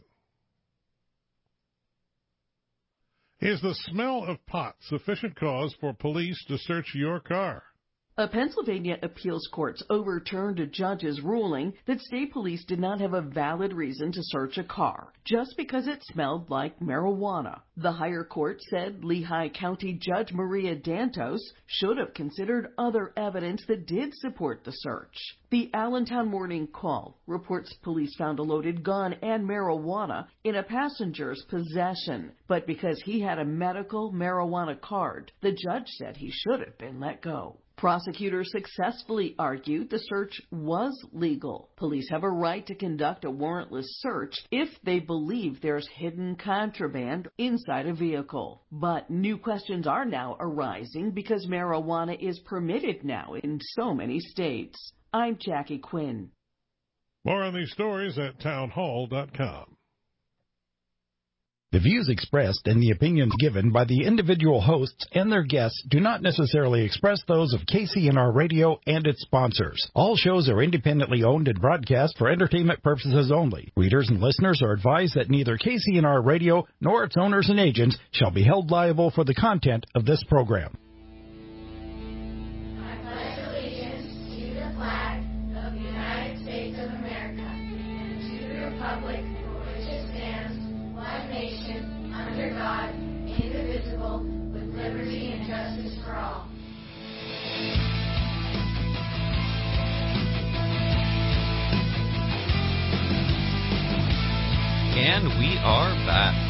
Is the smell of pot sufficient cause for police to search your car? A Pennsylvania appeals court overturned a judge's ruling that state police did not have a valid reason to search a car just because it smelled like marijuana. The higher court said Lehigh County Judge Maria Dantos should have considered other evidence that did support the search. The Allentown Morning Call reports police found a loaded gun and marijuana in a passenger's possession, but because he had a medical marijuana card, the judge said he should have been let go. Prosecutors successfully argued the search was legal. Police have a right to conduct a warrantless search if they believe there's hidden contraband inside a vehicle. But new questions are now arising because marijuana is permitted now in so many states. I'm Jackie Quinn. More on these stories at townhall dot com. The views expressed and the opinions given by the individual hosts and their guests do not necessarily express those of K C N R Radio and its sponsors. All shows are independently owned and broadcast for entertainment purposes only. Readers and listeners are advised that neither K C N R Radio nor its owners and agents shall be held liable for the content of this program. I pledge allegiance to the flag of the United States of America and to the republic for which it stands, one nation, under God, indivisible, with liberty and justice for all. And we are back.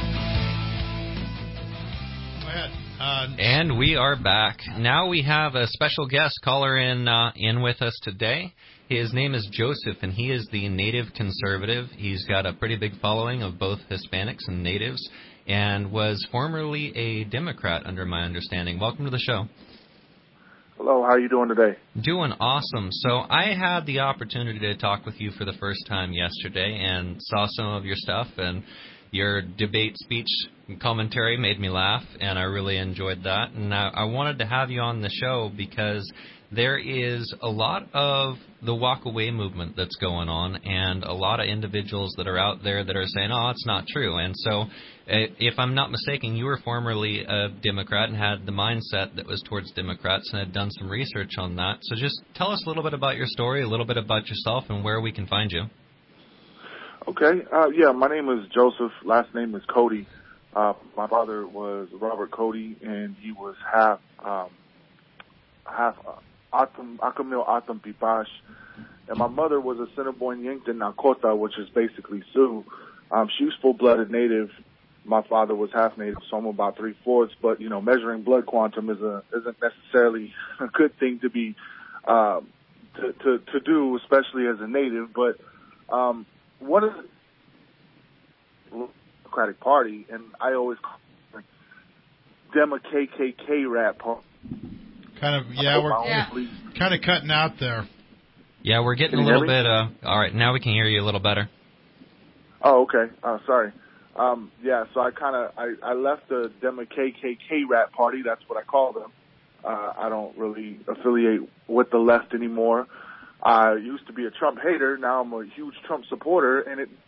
Go ahead. Uh, and we are back. Now we have a special guest caller in uh, in with us today. His name is Joseph, and he is the Native Conservative. He's got a pretty big following of both Hispanics and Natives, and was formerly a Democrat, under my understanding. Welcome to the show. Hello, how are you doing today? Doing awesome. So I had the opportunity to talk with you for the first time yesterday and saw some of your stuff, and your debate speech and commentary made me laugh, and I really enjoyed that. And I, I wanted to have you on the show because there is a lot of the walk-away movement that's going on, and a lot of individuals that are out there that are saying, oh, it's not true. And so, if I'm not mistaken, you were formerly a Democrat and had the mindset that was towards Democrats and had done some research on that. So just tell us a little bit about your story, a little bit about yourself, and where we can find you. Okay. Uh, yeah, my name is Joseph. Last name is Cody. Uh, my father was Robert Cody, and he was half um, half uh, Atum, Akamil Atum Pipash. And my mother was a Assiniboine Yankton Nakota, which is basically Sioux. Um, she was full-blooded Native. My father was half Native, so I'm about three-fourths. But, you know, measuring blood quantum is a, isn't necessarily a good thing to be um, to, to, to do, especially as a Native. But um, one of the Democratic Party, and I always call it like Demo K K K rap party. Kind of, yeah, we're yeah. kind of cutting out there. Yeah, we're getting a little bit, uh, all right, now we can hear you a little better. Oh, okay. Uh, sorry. Um, yeah, so I kind of, I, I left the Demo K K K rap party, that's what I call them. Uh, I don't really affiliate with the left anymore. I used to be a Trump hater, now I'm a huge Trump supporter, and it...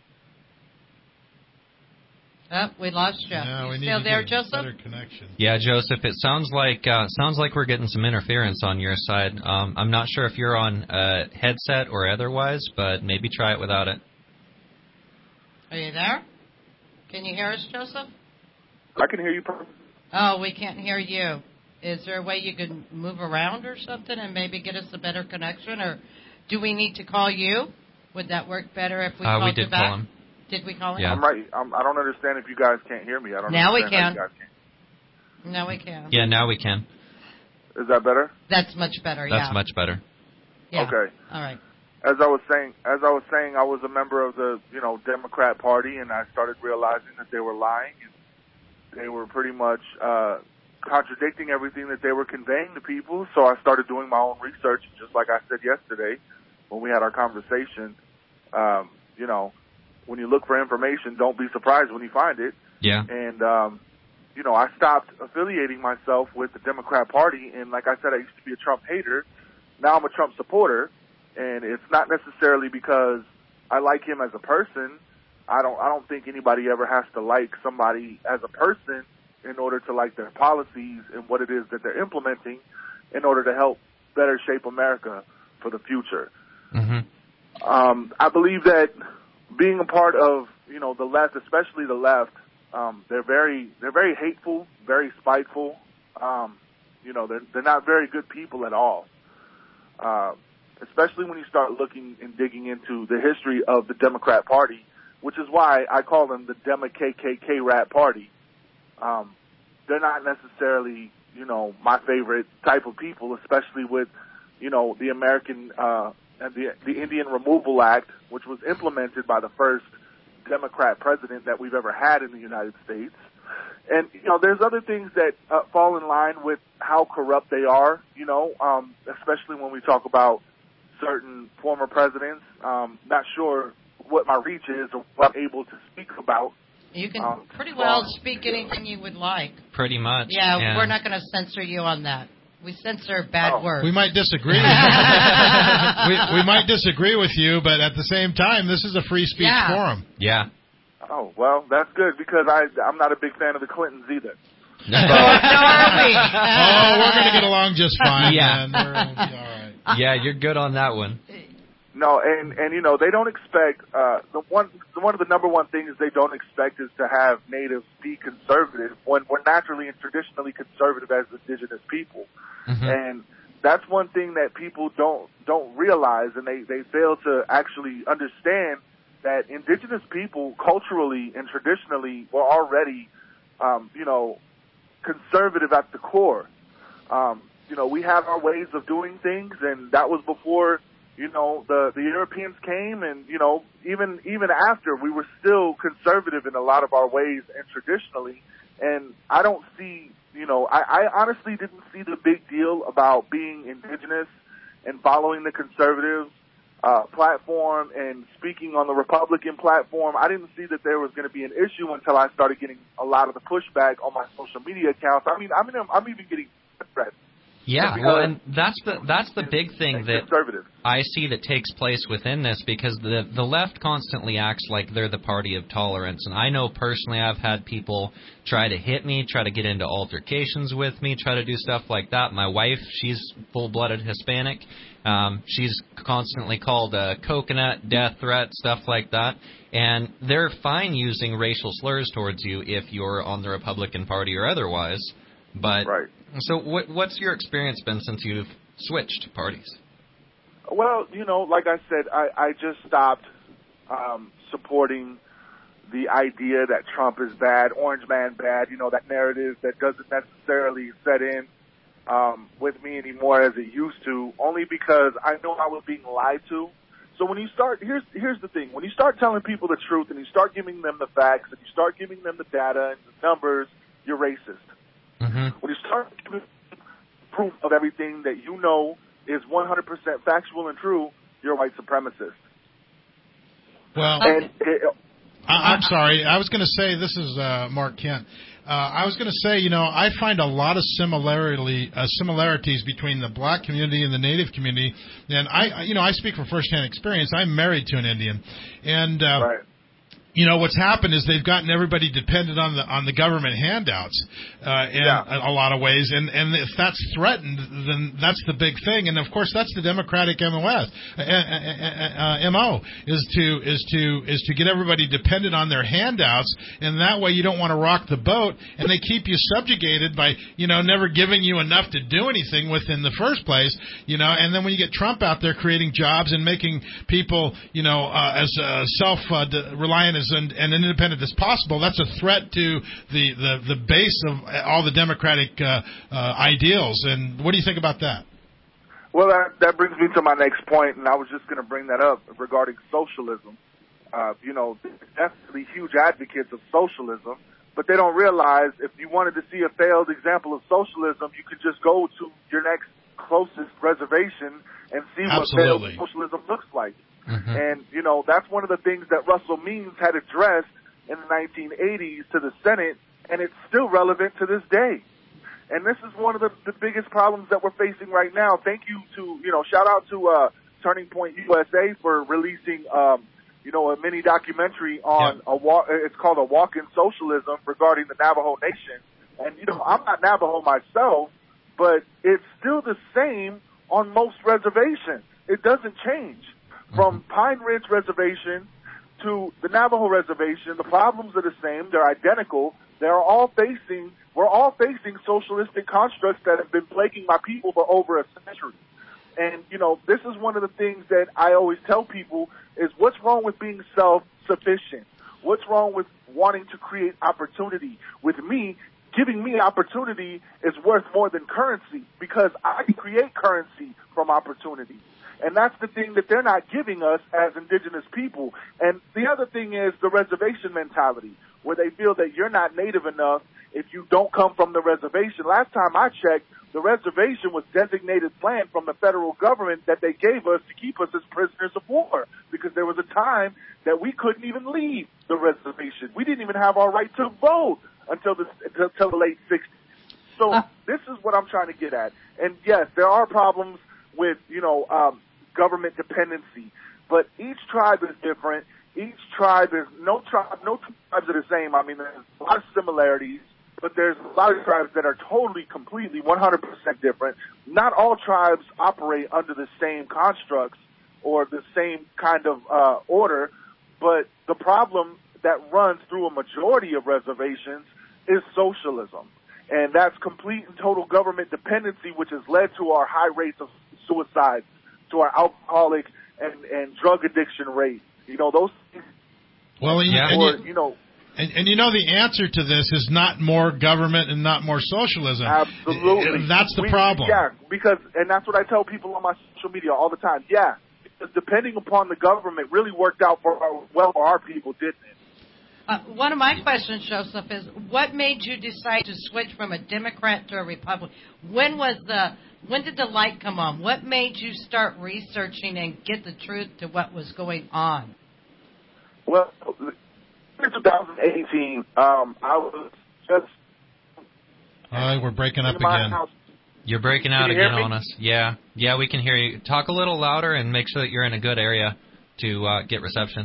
Oh, we lost you. Yeah, we you need still to there, get Joseph? Better connection. Yeah, Joseph, it sounds like uh, sounds like we're getting some interference on your side. Um, I'm not sure if you're on a headset or otherwise, but maybe try it without it. Are you there? Can you hear us, Joseph? I can hear you perfectly. Oh, we can't hear you. Is there a way you can move around or something and maybe get us a better connection? Or do we need to call you? Would that work better if we uh, called we did you back? call him. Did we call him? Yeah. I'm right. I'm, I don't understand if you guys can't hear me. I don't Now we understand can. how you guys can. Now we can. Yeah, now we can. Is that better? That's much better, That's yeah. much better. Yeah. Okay. All right. As I was saying, as I was saying, I was a member of the, you know, Democrat Party, and I started realizing that they were lying, and they were pretty much uh, contradicting everything that they were conveying to people. So I started doing my own research, just like I said yesterday when we had our conversation. Um, you know, when you look for information, don't be surprised when you find it. Yeah. And um, you know, I stopped affiliating myself with the Democrat Party, and like I said, I used to be a Trump hater. Now I'm a Trump supporter. And it's not necessarily because I like him as a person. I don't I don't think anybody ever has to like somebody as a person in order to like their policies and what it is that they're implementing in order to help better shape America for the future. Mm-hmm. Um, I believe that being a part of, you know, the left, especially the left, um, they're very they're very hateful, very spiteful. Um, you know, they're they're not very good people at all. Uh, especially when you start looking and digging into the history of the Democrat Party, which is why I call them the Demo K K K rat party. Um, they're not necessarily, you know, my favorite type of people, especially with, you know, the American uh, and the the Indian Removal Act, which was implemented by the first Democrat president that we've ever had in the United States. And, you know, there's other things that uh, fall in line with how corrupt they are, you know, um, especially when we talk about certain former presidents. Um, not sure what my reach is or what I'm able to speak about. You can um, pretty well speak anything you would like. Pretty much. Yeah, yeah. we're not going to censor you on that. We censor bad oh. words. We might disagree. With you. we, we might disagree with you, but at the same time, this is a free speech yeah. forum. Yeah. Oh, well, that's good because I, I'm not a big fan of the Clintons either. So, are we? Oh, we're going to get along just fine, Yeah. man. We're, we'll be all right. Yeah, you're good on that one. No, and and you know they don't expect uh, the one one of the number one things they don't expect is to have natives be conservative when we're naturally and traditionally conservative as indigenous people, Mm-hmm. and that's one thing that people don't don't realize, and they they fail to actually understand that indigenous people culturally and traditionally were already, um, you know, conservative at the core. Um, you know, we have our ways of doing things, and that was before. You know, the, the Europeans came and, you know, even, even after we were still conservative in a lot of our ways and traditionally. And I don't see, you know, I, I honestly didn't see the big deal about being indigenous and following the conservative, uh, platform and speaking on the Republican platform. I didn't see that there was going to be an issue until I started getting a lot of the pushback on my social media accounts. I mean, I mean, I'm even getting threats. Yeah, well, and that's the that's the big thing that I see that takes place within this, because the the left constantly acts like they're the party of tolerance. And I know personally I've had people try to hit me, try to get into altercations with me, try to do stuff like that. My wife, she's full-blooded Hispanic. Um, she's constantly called a coconut, death threat, stuff like that. And they're fine using racial slurs towards you if you're on the Republican Party or otherwise. But right. So what, what's your experience been since you've switched parties? Well, you know, like I said, I, I just stopped um, supporting the idea that Trump is bad, Orange Man bad, you know, that narrative that doesn't necessarily set in um, with me anymore as it used to, only because I know I was being lied to. So when you start, here's here's the thing, when you start telling people the truth and you start giving them the facts and you start giving them the data and the numbers, you're racist. Mm-hmm. When you start giving proof of everything that you know is one hundred percent factual and true, you're a white supremacist. Well, and it, I, I'm sorry. I was going to say, this is uh, Mark Kent. Uh, I was going to say, you know, I find a lot of similarity uh, similarities between the black community and the Native community. And I, you know, I speak from firsthand experience. I'm married to an Indian, and uh, right. you know, what's happened is they've gotten everybody dependent on the on the government handouts uh, in Yeah. a, a lot of ways, and and if that's threatened, then that's the big thing. And of course, that's the Democratic M O S, uh, uh, uh, M O is to is to is to get everybody dependent on their handouts, and that way you don't want to rock the boat, and they keep you subjugated by you know never giving you enough to do anything with in the first place, you know. And then when you get Trump out there creating jobs and making people you know uh, as uh, self uh, reliant as and, and independent as possible, that's a threat to the, the, the base of all the democratic uh, uh, ideals. And what do you think about that? Well, that, that brings me to my next point, and I was just going to bring that up regarding socialism. Uh, you know, they're definitely huge advocates of socialism, but they don't realize if you wanted to see a failed example of socialism, you could just go to your next closest reservation and see Absolutely. what failed socialism looks like. Mm-hmm. And, you know, that's one of the things that Russell Means had addressed in the nineteen eighties to the Senate, and it's still relevant to this day. And this is one of the, the biggest problems that we're facing right now. Thank you to, you know, shout out to uh, Turning Point U S A for releasing, um, you know, a mini documentary on Yeah. a walk. It's called A Walk in Socialism regarding the Navajo Nation. And, you know, I'm not Navajo myself, but it's still the same on most reservations. It doesn't change. From Pine Ridge Reservation to the Navajo Reservation, the problems are the same. They're identical. They're all facing, we're all facing socialistic constructs that have been plaguing my people for over a century. And, you know, this is one of the things that I always tell people is what's wrong with being self-sufficient? What's wrong with wanting to create opportunity? With me, giving me opportunity is worth more than currency because I can create currency from opportunity. And that's the thing that they're not giving us as indigenous people. And the other thing is the reservation mentality, where they feel that you're not native enough if you don't come from the reservation. Last time I checked, the reservation was designated land from the federal government that they gave us to keep us as prisoners of war, because there was a time that we couldn't even leave the reservation. We didn't even have our right to vote until the, until the late sixties. So uh. this is what I'm trying to get at. And yes, there are problems with, you know, um, government dependency, but each tribe is different. Each tribe is no tribe. No two tribes are the same. I mean, there's a lot of similarities, but there's a lot of tribes that are totally, completely, one hundred percent different. Not all tribes operate under the same constructs or the same kind of uh, order, but the problem that runs through a majority of reservations is socialism, and that's complete and total government dependency, which has led to our high rates of suicide, to our alcoholic and, and drug addiction rate. You know, those things. Well, and, or, and you, you know, and, and you know the answer to this is not more government and not more socialism. Absolutely. That's the we, problem. Yeah, because, and that's what I tell people on my social media all the time. Yeah, because depending upon the government really worked out for our, well for our people, didn't it? Uh, one of my questions, Joseph, is what made you decide to switch from a Democrat to a Republican? When was the when did the light come on? What made you start researching and get the truth to what was going on? Well, in twenty eighteen, um, I was just. Uh, we're breaking up again. House. You're breaking out you again hear me? on us. Yeah, yeah, we can hear you. Talk a little louder and make sure that you're in a good area to uh, get reception.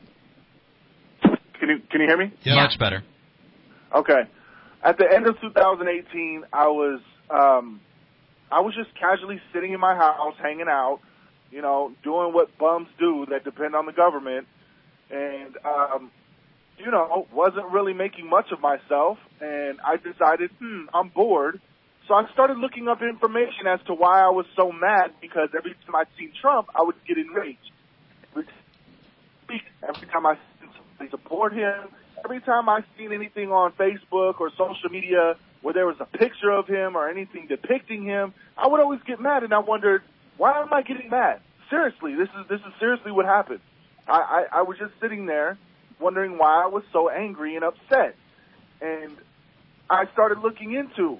Can you can you hear me? Yeah. Much better. Okay. At the end of two thousand eighteen, I was um, I was just casually sitting in my house, hanging out, you know, doing what bums do that depend on the government, and um, you know, wasn't really making much of myself. And I decided, hmm, I'm bored. So I started looking up information as to why I was so mad, because every time I'd seen Trump, I would get enraged. Every, every time I seen somebody support him, every time I seen anything on Facebook or social media where there was a picture of him or anything depicting him, I would always get mad, and I wondered, why am I getting mad? Seriously, this is this is seriously what happened. I, I, I was just sitting there wondering why I was so angry and upset. And I started looking into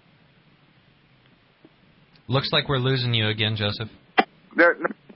Looks like we're losing you again, Joseph. There.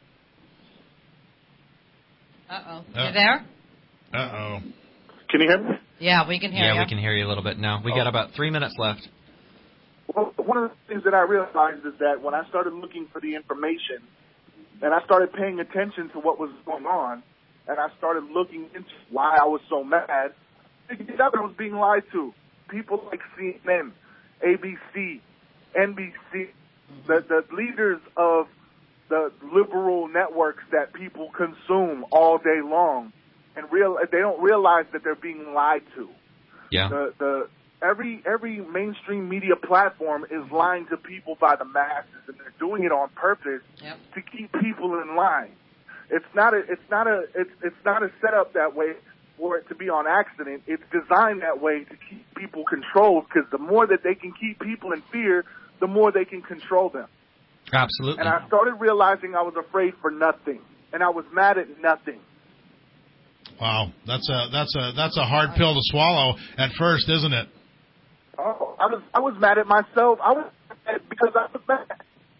Uh-oh. You there? Uh-oh. Can you hear me? Yeah, we can hear yeah, you. Yeah, we can hear you a little bit now. We oh. got about three minutes left. Well, one of the things that I realized is that when I started looking for the information and I started paying attention to what was going on, and I started looking into why I was so mad. I figured out I was being lied to. People like C N N, A B C, N B C, the, the leaders of the liberal networks that people consume all day long, and real they don't realize that they're being lied to. Yeah. The the every every mainstream media platform is lying to people by the masses, and they're doing it on purpose yep. to keep people in line. It's not a it's not a it's it's not a setup that way for it to be on accident. It's designed that way to keep people controlled, because the more that they can keep people in fear, the more they can control them. Absolutely. And I started realizing I was afraid for nothing, and I was mad at nothing. Wow, that's a that's a that's a hard pill to swallow at first, isn't it? Oh, I was I was mad at myself. I was mad because I was mad.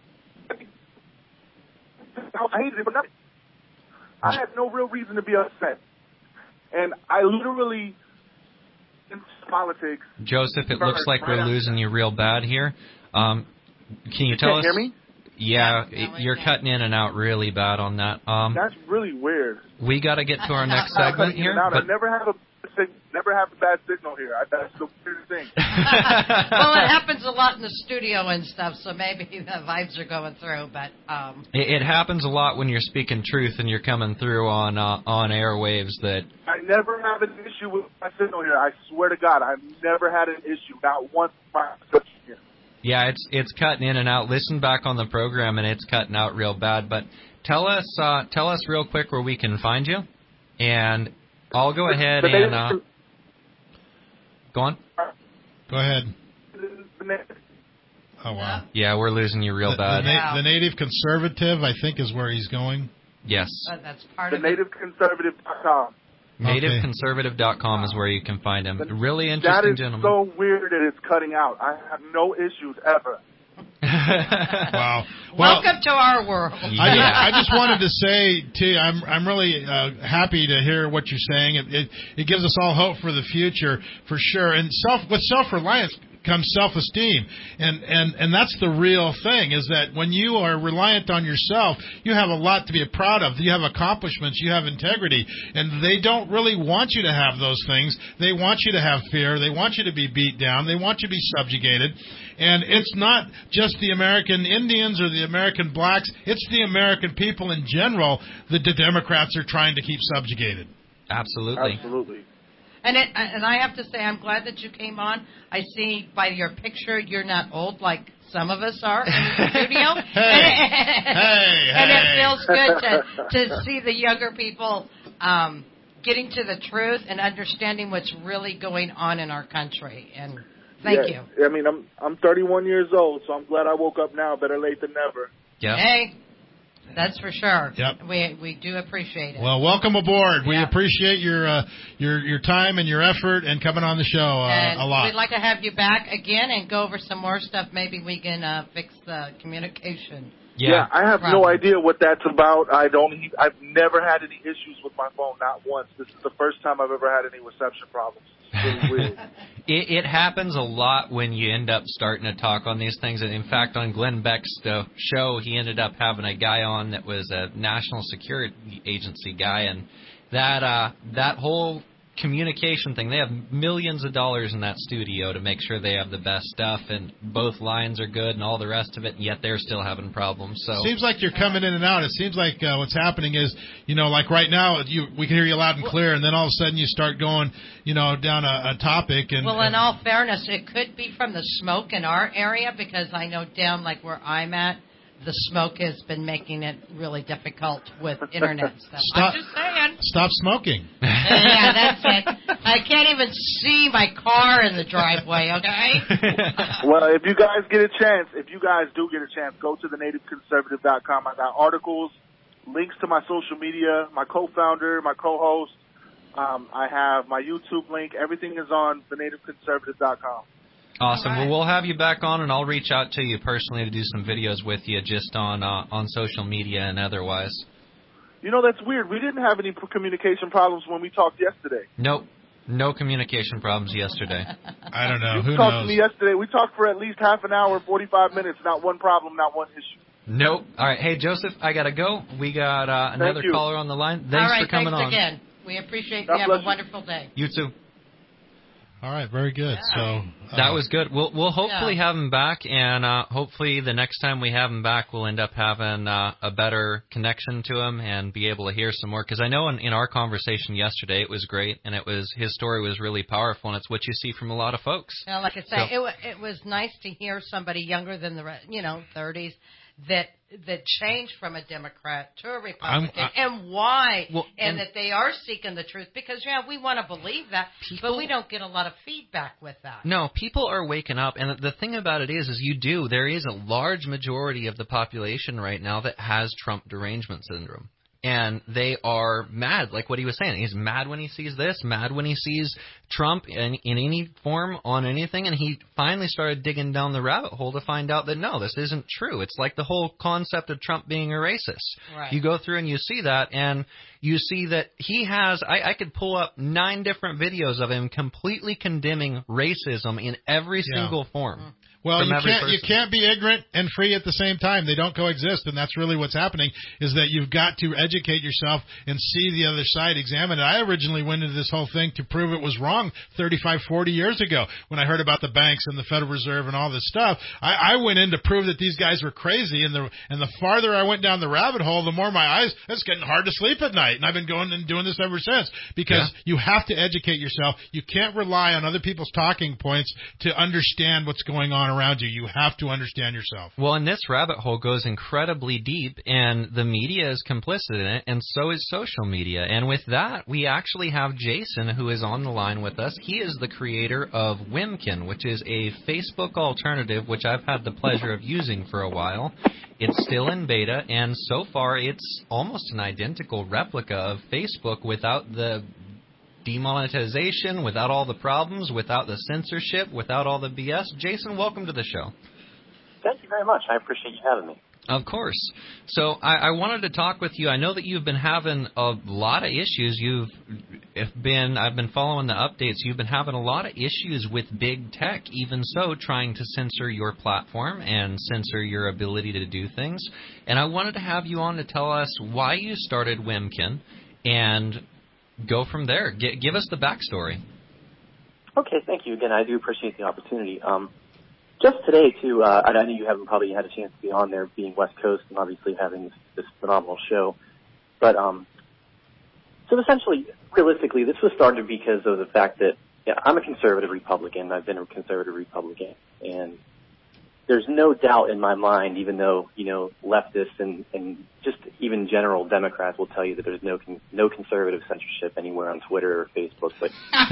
I hated it for nothing. I had no real reason to be upset. And I literally, in politics... Joseph, it looks like we're losing you real bad here. Um, can you, you tell can't us... hear me? Yeah, it, you're cutting in and out really bad on that. Um, That's really weird. We got to get to our next segment here. But But I never have a never have a bad signal here. I, that's the weirdest thing. Well, it happens a lot in the studio and stuff, so maybe the vibes are going through. But um, it, it happens a lot when you're speaking truth and you're coming through on uh, on airwaves that... I never have an issue with my signal here. I swear to God, I've never had an issue. Not once with my signal here. Yeah, it's it's cutting in and out. Listen back on the program, and it's cutting out real bad. But tell us uh, tell us real quick where we can find you, and I'll go ahead and uh, go on. Go ahead. Oh wow. Yeah, we're losing you real the, bad. The, na- the Native Conservative, I think, is where he's going. Yes. Uh, that's part the of native conservative dot com. native conservative dot com is where you can find him. Really interesting that is gentleman. So weird that it's cutting out. I have no issues ever. Wow. Well, welcome to our world. I, just, I just wanted to say to you, I'm I'm really uh, happy to hear what you're saying. It, it it gives us all hope for the future, for sure. And self with self-reliance comes self-esteem, and and and that's the real thing, is that when you are reliant on yourself, you have a lot to be proud of. You have accomplishments, you have integrity, and they don't really want you to have those things. They want you to have fear. They want you to be beat down. They want you to be subjugated. And it's not just the American Indians or the American blacks. It's the American people in general that the Democrats are trying to keep subjugated. Absolutely. Absolutely. And it, and I have to say, I'm glad that you came on. I see by your picture you're not old like some of us are in the studio. hey, and, hey, and hey. it feels good to, to see the younger people um, getting to the truth and understanding what's really going on in our country. And thank yeah, you. I mean, I'm I'm thirty-one years old, so I'm glad I woke up now. Better late than never. Yeah. Hey. That's for sure. Yep. We we do appreciate it. Well, welcome aboard. We yeah. appreciate your uh, your your time and your effort and coming on the show uh, and a lot. We'd like to have you back again and go over some more stuff. Maybe we can uh, fix the communication. Yeah. yeah, I have problem. no idea what that's about. I don't. I've never had any issues with my phone, not once. This is the first time I've ever had any reception problems. It's really weird. It, it happens a lot when you end up starting to talk on these things. And in fact, on Glenn Beck's uh, show, he ended up having a guy on that was a national security agency guy, and that uh, that whole communication thing, they have millions of dollars in that studio to make sure they have the best stuff, and both lines are good and all the rest of it, and yet they're still having problems. So seems like you're coming in and out. It seems like uh, what's happening is, you know, like right now, you we can hear you loud and clear, and then all of a sudden you start going, you know, down a, a topic. And well, in and, all fairness, it could be from the smoke in our area, because I know down like where I'm at, the smoke has been making it really difficult with internet stuff. Stop, I'm just saying. Stop smoking. Yeah, that's it. I can't even see my car in the driveway, okay? Well, if you guys get a chance, if you guys do get a chance, go to the native conservative dot com. I got articles, links to my social media, my co-founder, my co-host. Um, I have my YouTube link. Everything is on the native conservative dot com. Awesome. Right. Well, we'll have you back on, and I'll reach out to you personally to do some videos with you just on uh, on social media and otherwise. You know, that's weird. We didn't have any communication problems when we talked yesterday. Nope. No communication problems yesterday. I don't know. You Who talked knows? to me yesterday. We talked for at least half an hour, forty-five minutes. Not one problem, not one issue. Nope. All right. Hey, Joseph, I got to go. We got uh, another you. caller on the line. Thanks All right, for coming thanks on. again. We appreciate God you. Have bless a you. wonderful day. You too. All right, very good. So uh, that was good. We'll we'll hopefully Yeah. have him back, and uh, hopefully the next time we have him back, we'll end up having uh, a better connection to him and be able to hear some more. Because I know in, in our conversation yesterday, it was great, and it was his story was really powerful, and it's what you see from a lot of folks. Well, like I say, So- it wa it was nice to hear somebody younger than the re- you know thirties that that changed from a Democrat to a Republican, I- and why, Well, and, and- that they are seeking the truth. Because yeah, we want to believe that, but we don't get a lot of feedback with that. No, people are waking up, and the thing about it is, is you do. There is a large majority of the population right now that has Trump derangement syndrome. And they are mad, like what he was saying. He's mad when he sees this, mad when he sees Trump in, in any form on anything. And he finally started digging down the rabbit hole to find out that, no, this isn't true. It's like the whole concept of Trump being a racist. Right. You go through and you see that, and you see that he has, I, I could pull up nine different videos of him completely condemning racism in every Yeah. single form. Mm-hmm. Well, from you every can't you person. can't be ignorant and free at the same time. They don't coexist, and that's really what's happening. Is that you've got to educate yourself and see the other side, examine it. I originally went into this whole thing to prove it was wrong thirty-five, forty years ago when I heard about the banks and the Federal Reserve and all this stuff. I, I went in to prove that these guys were crazy, and the and the farther I went down the rabbit hole, the more my eyes. It's getting hard to sleep at night, and I've been going and doing this ever since because Yeah. you have to educate yourself. You can't rely on other people's talking points to understand what's going on around you. You have to understand yourself. Well, and this rabbit hole goes incredibly deep, and the media is complicit in it, and so is social media. And with that, we actually have Jason, who is on the line with us. He is the creator of Wimkin, which is a Facebook alternative, which I've had the pleasure of using for a while. It's still in beta, and so far it's almost an identical replica of Facebook without the demonetization, without all the problems, without the censorship, without all the B S. Jason, welcome to the show. Thank you very much. I appreciate you having me. Of course. So I, I wanted to talk with you. I know that you've been having a lot of issues. You've if been I've been following the updates. You've been having a lot of issues with big tech, even so, trying to censor your platform and censor your ability to do things. And I wanted to have you on to tell us why you started Wimkin and go from there. G- give us the backstory. Okay, thank you. Again, I do appreciate the opportunity. Um, just today, too, uh, I know you haven't probably had a chance to be on there, being West Coast and obviously having this, this phenomenal show. But um, so essentially, realistically, this was started because of the fact that yeah, I'm a conservative Republican. I've been a conservative Republican, and there's no doubt in my mind, even though, you know, leftists and, and just even general Democrats will tell you that there's no con- no conservative censorship anywhere on Twitter or Facebook. But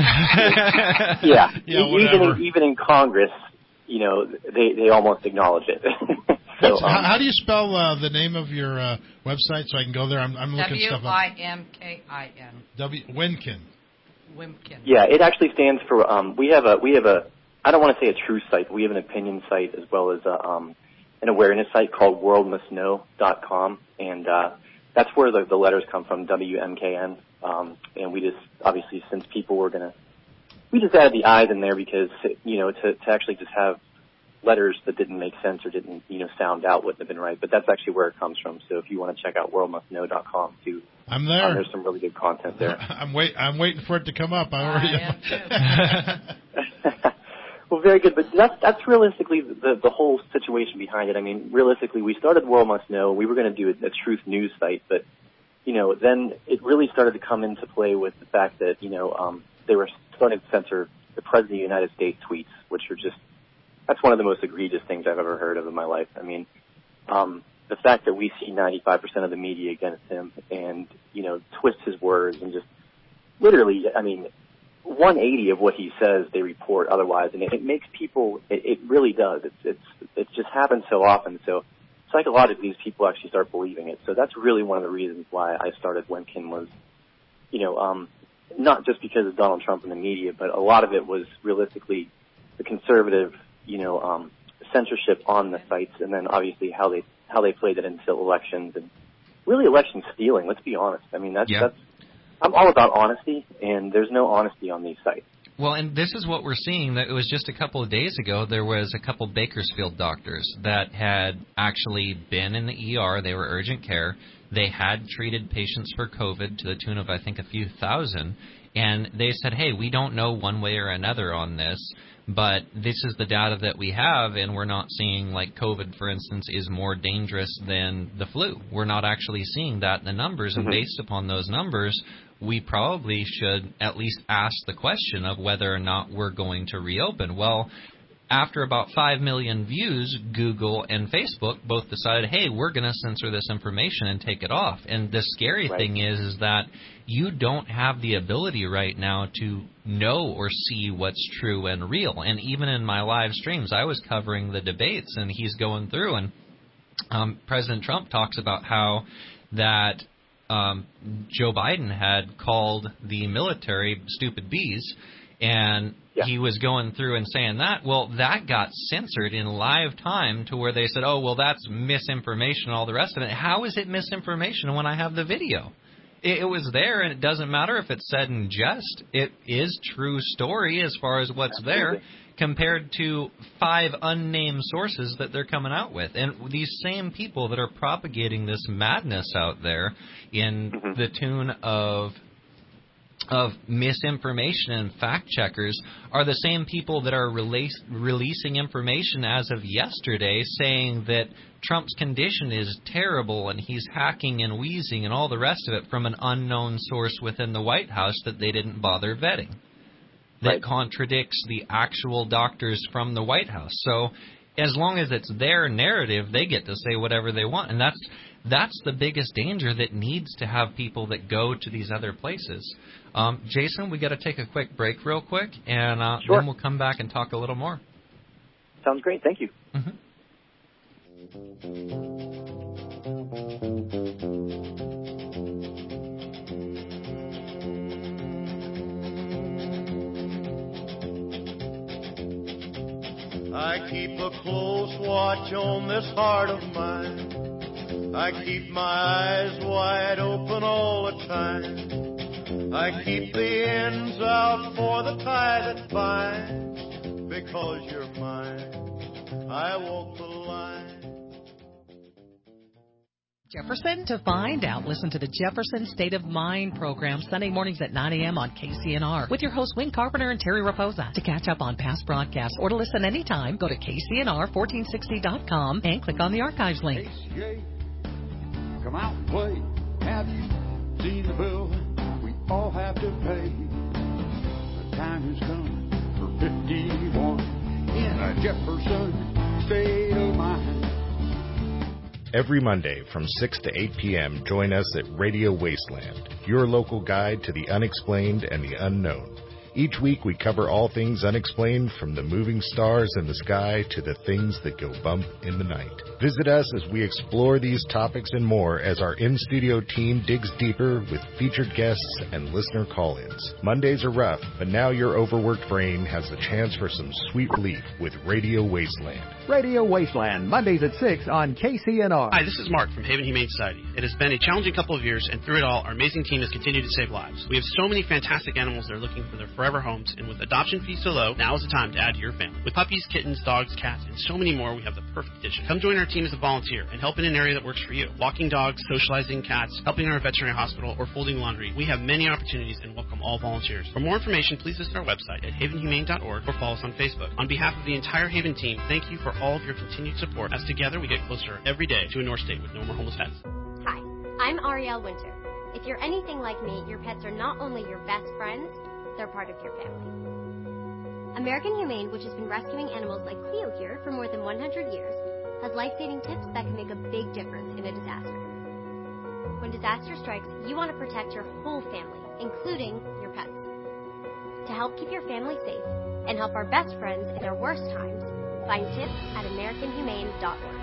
yeah, Yeah, e- even whatever. in, even in Congress, you know, they they almost acknowledge it. so What's- how, um, how do you spell uh, the name of your uh, website so I can go there? I'm, I'm looking W stuff up. I M K I N. W Winkin. Wimkin. yeah, it actually stands for um, we have a we have a I don't want to say a true site, but we have an opinion site as well as a, um, an awareness site called world must know dot com, and uh, that's where the, the letters come from, W M K N. Um, and we just, obviously, since people were going to, we just added the I's in there because, you know, to, to actually just have letters that didn't make sense or didn't, you know, sound out wouldn't have been right. But that's actually where it comes from. So if you want to check out world must know dot com too, I'm there. um, there's some really good content there. I'm wait. I'm waiting for it to come up. I already. I Well, very good, but that's that's realistically the the whole situation behind it. I mean, realistically, we started World Must Know. We were going to do a, a truth news site, but you know, then it really started to come into play with the fact that you know um, they were starting to censor the President of the United States tweets, which are just that's one of the most egregious things I've ever heard of in my life. I mean, um, the fact that we see ninety-five percent of the media against him, and you know, twist his words and just literally, I mean. one eighty of what he says they report otherwise, and it, it makes people. It, it really does. It's it's it just happens so often. So psychologically, these people actually start believing it. So that's really one of the reasons why I started Wimkin was, you know, um, not just because of Donald Trump and the media, but a lot of it was realistically the conservative, you know, um, censorship on the sites, and then obviously how they how they played it into elections and really election stealing. Let's be honest. I mean, that's Yeah. that's. I'm all about honesty, and there's no honesty on these sites. Well, and this is what we're seeing. That it was just a couple of days ago, there was a couple Bakersfield doctors that had actually been in the E R. They were urgent care. They had treated patients for COVID to the tune of, I think, a few thousand. And they said, hey, we don't know one way or another on this, but this is the data that we have, and we're not seeing, like COVID, for instance, is more dangerous than the flu. We're not actually seeing that in the numbers, and based upon those numbers, we probably should at least ask the question of whether or not we're going to reopen. Well, after about five million views, Google and Facebook both decided, hey, we're going to censor this information and take it off. And the scary right. thing is, is that you don't have the ability right now to know or see what's true and real. And even in my live streams, I was covering the debates, and he's going through, and um, President Trump talks about how that um, Joe Biden had called the military stupid bees, and yeah. he was going through and saying that. Well, that got censored in live time to where they said, oh, well, that's misinformation and all the rest of it. How is it misinformation when I have the video? It, it was there, and it doesn't matter if it's said in jest. It is true story as far as what's Absolutely. there compared to five unnamed sources that they're coming out with. And these same people that are propagating this madness out there in mm-hmm. the tune of of misinformation and fact checkers are the same people that are release, releasing information as of yesterday saying that Trump's condition is terrible and he's hacking and wheezing and all the rest of it from an unknown source within the White House that they didn't bother vetting. That right. contradicts the actual doctors from the White House. So as long as it's their narrative, they get to say whatever they want. And that's that's the biggest danger that needs to have people that go to these other places. Um, Jason, we got to take a quick break real quick, and uh, sure. then we'll come back and talk a little more. Sounds great. Thank you. Mm-hmm. I keep a close watch on this heart of mine. I keep my eyes wide open all the time. I keep the ends out for the tie that binds. Because you're mine, I walk the line. Jefferson to find out. Listen to the Jefferson State of Mind program Sunday mornings at nine a.m. on K C N R with your hosts Wayne Carpenter and Terry Raposa. To catch up on past broadcasts or to listen anytime, go to K C N R fourteen sixty dot com and click on the archives link. K C A, come out and play. Have you seen the bill we all have to pay? The time has come for fifty-one in a Jefferson State of Mind. Every Monday from six to eight p.m., join us at Radio Wasteland, your local guide to the unexplained and the unknown. Each week we cover all things unexplained, from the moving stars in the sky to the things that go bump in the night. Visit us as we explore these topics and more as our in-studio team digs deeper with featured guests and listener call-ins. Mondays are rough, but now your overworked brain has the chance for some sweet relief with Radio Wasteland. Radio Wasteland, Mondays at six on K C N R. Hi, this is Mark from Haven Humane Society. It has been a challenging couple of years, and through it all, our amazing team has continued to save lives. We have so many fantastic animals that are looking for their forever homes, and with adoption fees so low, now is the time to add to your family. With puppies, kittens, dogs, cats, and so many more, we have the perfect addition. Come join our team as a volunteer and help in an area that works for you. Walking dogs, socializing cats, helping in our veterinary hospital, or folding laundry. We have many opportunities and welcome all volunteers. For more information, please visit our website at haven humane dot org or follow us on Facebook. On behalf of the entire Haven team, thank you for all of your continued support, as together we get closer every day to a North State with no more homeless pets. Hi, I'm Arielle Winter. If you're anything like me, your pets are not only your best friends, they're part of your family. American Humane, which has been rescuing animals like Cleo here for more than one hundred years, has life-saving tips that can make a big difference in a disaster. When disaster strikes, you want to protect your whole family, including your pets. To help keep your family safe and help our best friends in their worst times, find tips at american humane dot org.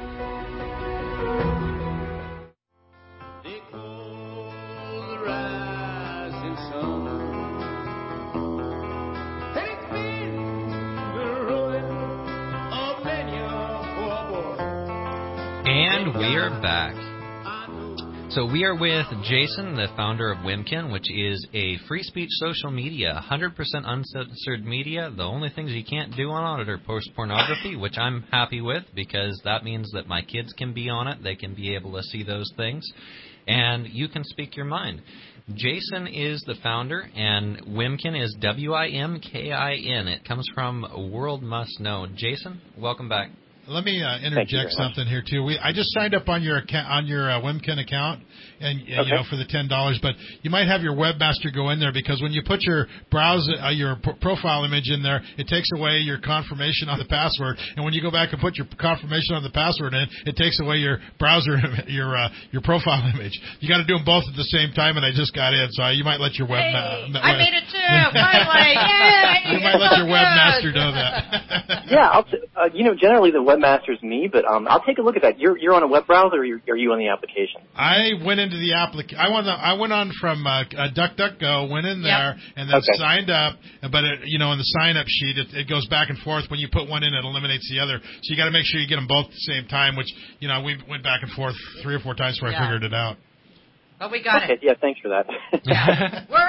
And we are back. So we are with Jason, the founder of Wimkin, which is a free speech social media, one hundred percent uncensored media. The only things you can't do on it are post pornography, which I'm happy with because that means that my kids can be on it. They can be able to see those things, and you can speak your mind. Jason is the founder, and Wimkin is W I M K I N. It comes from World Must Know. Jason, welcome back. Let me uh, interject something here too. We I just signed up on your account, on your uh, Wimkin account, and uh, okay. you know for the ten dollars. But you might have your webmaster go in there because when you put your browse uh, your p- profile image in there, it takes away your confirmation on the password. And when you go back and put your confirmation on the password in, it takes away your browser your uh, your profile image. You got to do them both at the same time. And I just got in, so I, you might let your web. Hey, ma- I made it too. Finally, yeah. You might let your webmaster know that. Yeah, I'll t- uh, you know, generally the webmaster's me, but um, I'll take a look at that. You're you're on a web browser, or you're, are you on the application? I went into the application. I went. I went on from uh, uh, DuckDuckGo, went in there, yep. and then okay. signed up. But it, you know, in the sign up sheet, it, it goes back and forth. When you put one in, it eliminates the other. So you got to make sure you get them both at the same time. Which you know, we went back and forth three or four times before yeah. I figured it out. But we got okay, it. Yeah, thanks for that. We're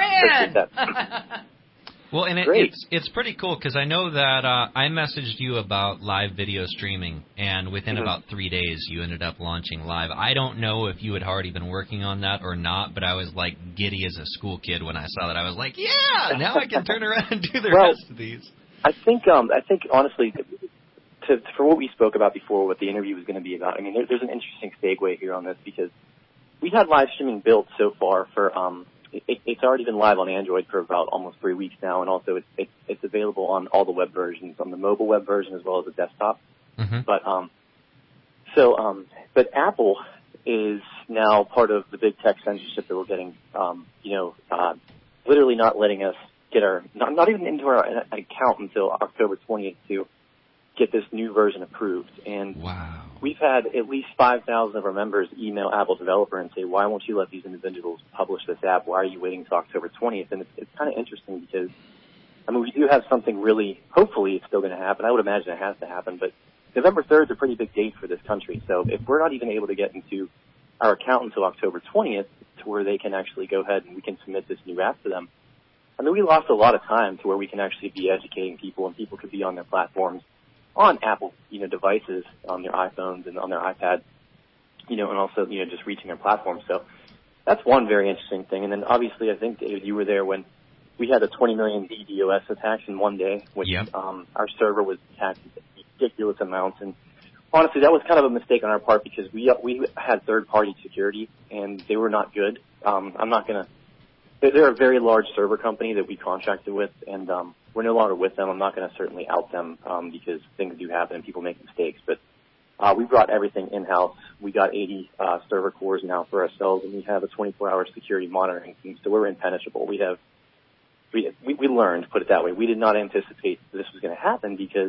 in. Well, and it, it's it's pretty cool because I know that uh, I messaged you about live video streaming, and within mm-hmm. about three days you ended up launching live. I don't know if you had already been working on that or not, but I was like giddy as a school kid when I saw that. I was like, yeah, now I can turn around and do the well, rest of these. I think um, I think honestly, to, for what we spoke about before, what the interview was going to be about. I mean, there, there's an interesting segue here on this because we had live streaming built so far for. Um, It, it's already been live on Android for about almost three weeks now, and also it's, it's, it's available on all the web versions, on the mobile web version as well as the desktop. Mm-hmm. But um, so um, but Apple is now part of the big tech censorship that we're getting. Um, you know, uh, literally not letting us get our not, not even into our account until October twentieth to get this new version approved. And wow. we've had at least five thousand of our members email Apple's developer and say, why won't you let these individuals publish this app? Why are you waiting until October twentieth? And it's, it's kind of interesting because, I mean, we do have something really, hopefully it's still going to happen. I would imagine it has to happen, but November third is a pretty big date for this country. So if we're not even able to get into our account until October twentieth to where they can actually go ahead and we can submit this new app to them, I mean, we lost a lot of time to where we can actually be educating people and people could be on their platforms on Apple, you know, devices, on their iPhones and on their iPads, you know, and also, you know, just reaching their platform. So that's one very interesting thing. And then obviously I think, David, you were there when we had the twenty million DDoS attacks in one day, which yep. um, our server was attacked ridiculous amounts. And honestly, that was kind of a mistake on our part because we we had third-party security, and they were not good. Um, I'm not going to – they're a very large server company that we contracted with, and um, we're no longer with them. I'm not going to certainly out them um, because things do happen and people make mistakes. But uh, we brought everything in-house. We got eighty uh, server cores now for ourselves, and we have a twenty-four hour security monitoring team, so we're impenetrable. We have we, we, we learned, put it that way. We did not anticipate this was going to happen because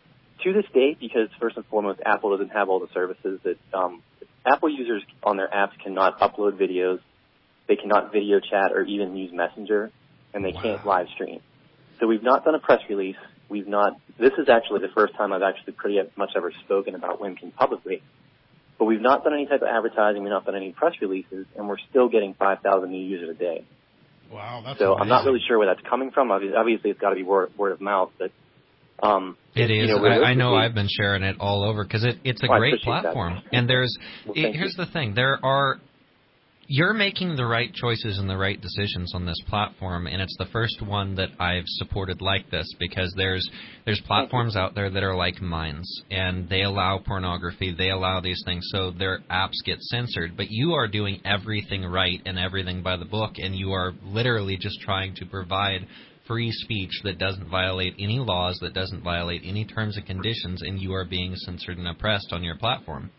to this day, because first and foremost, Apple doesn't have all the services that um, Apple users on their apps cannot upload videos. They cannot video chat or even use Messenger, and they wow. can't live stream. So we've not done a press release. We've not. This is actually the first time I've actually pretty much ever spoken about Wimkin publicly. But we've not done any type of advertising. We've not done any press releases, and we're still getting five thousand new users a day. Wow, that's so amazing. I'm not really sure where that's coming from. Obviously, it's got to be word, word of mouth, but um, it is. You know, I, I know I've been sharing it all over because it, it's a well, great platform. That. And there's well, it, here's you. the thing: there are. You're making the right choices and the right decisions on this platform, and it's the first one that I've supported like this because there's there's platforms out there that are like Minds, and they allow pornography, they allow these things, so their apps get censored. But you are doing everything right and everything by the book, and you are literally just trying to provide free speech that doesn't violate any laws, that doesn't violate any terms and conditions, and you are being censored and oppressed on your platform.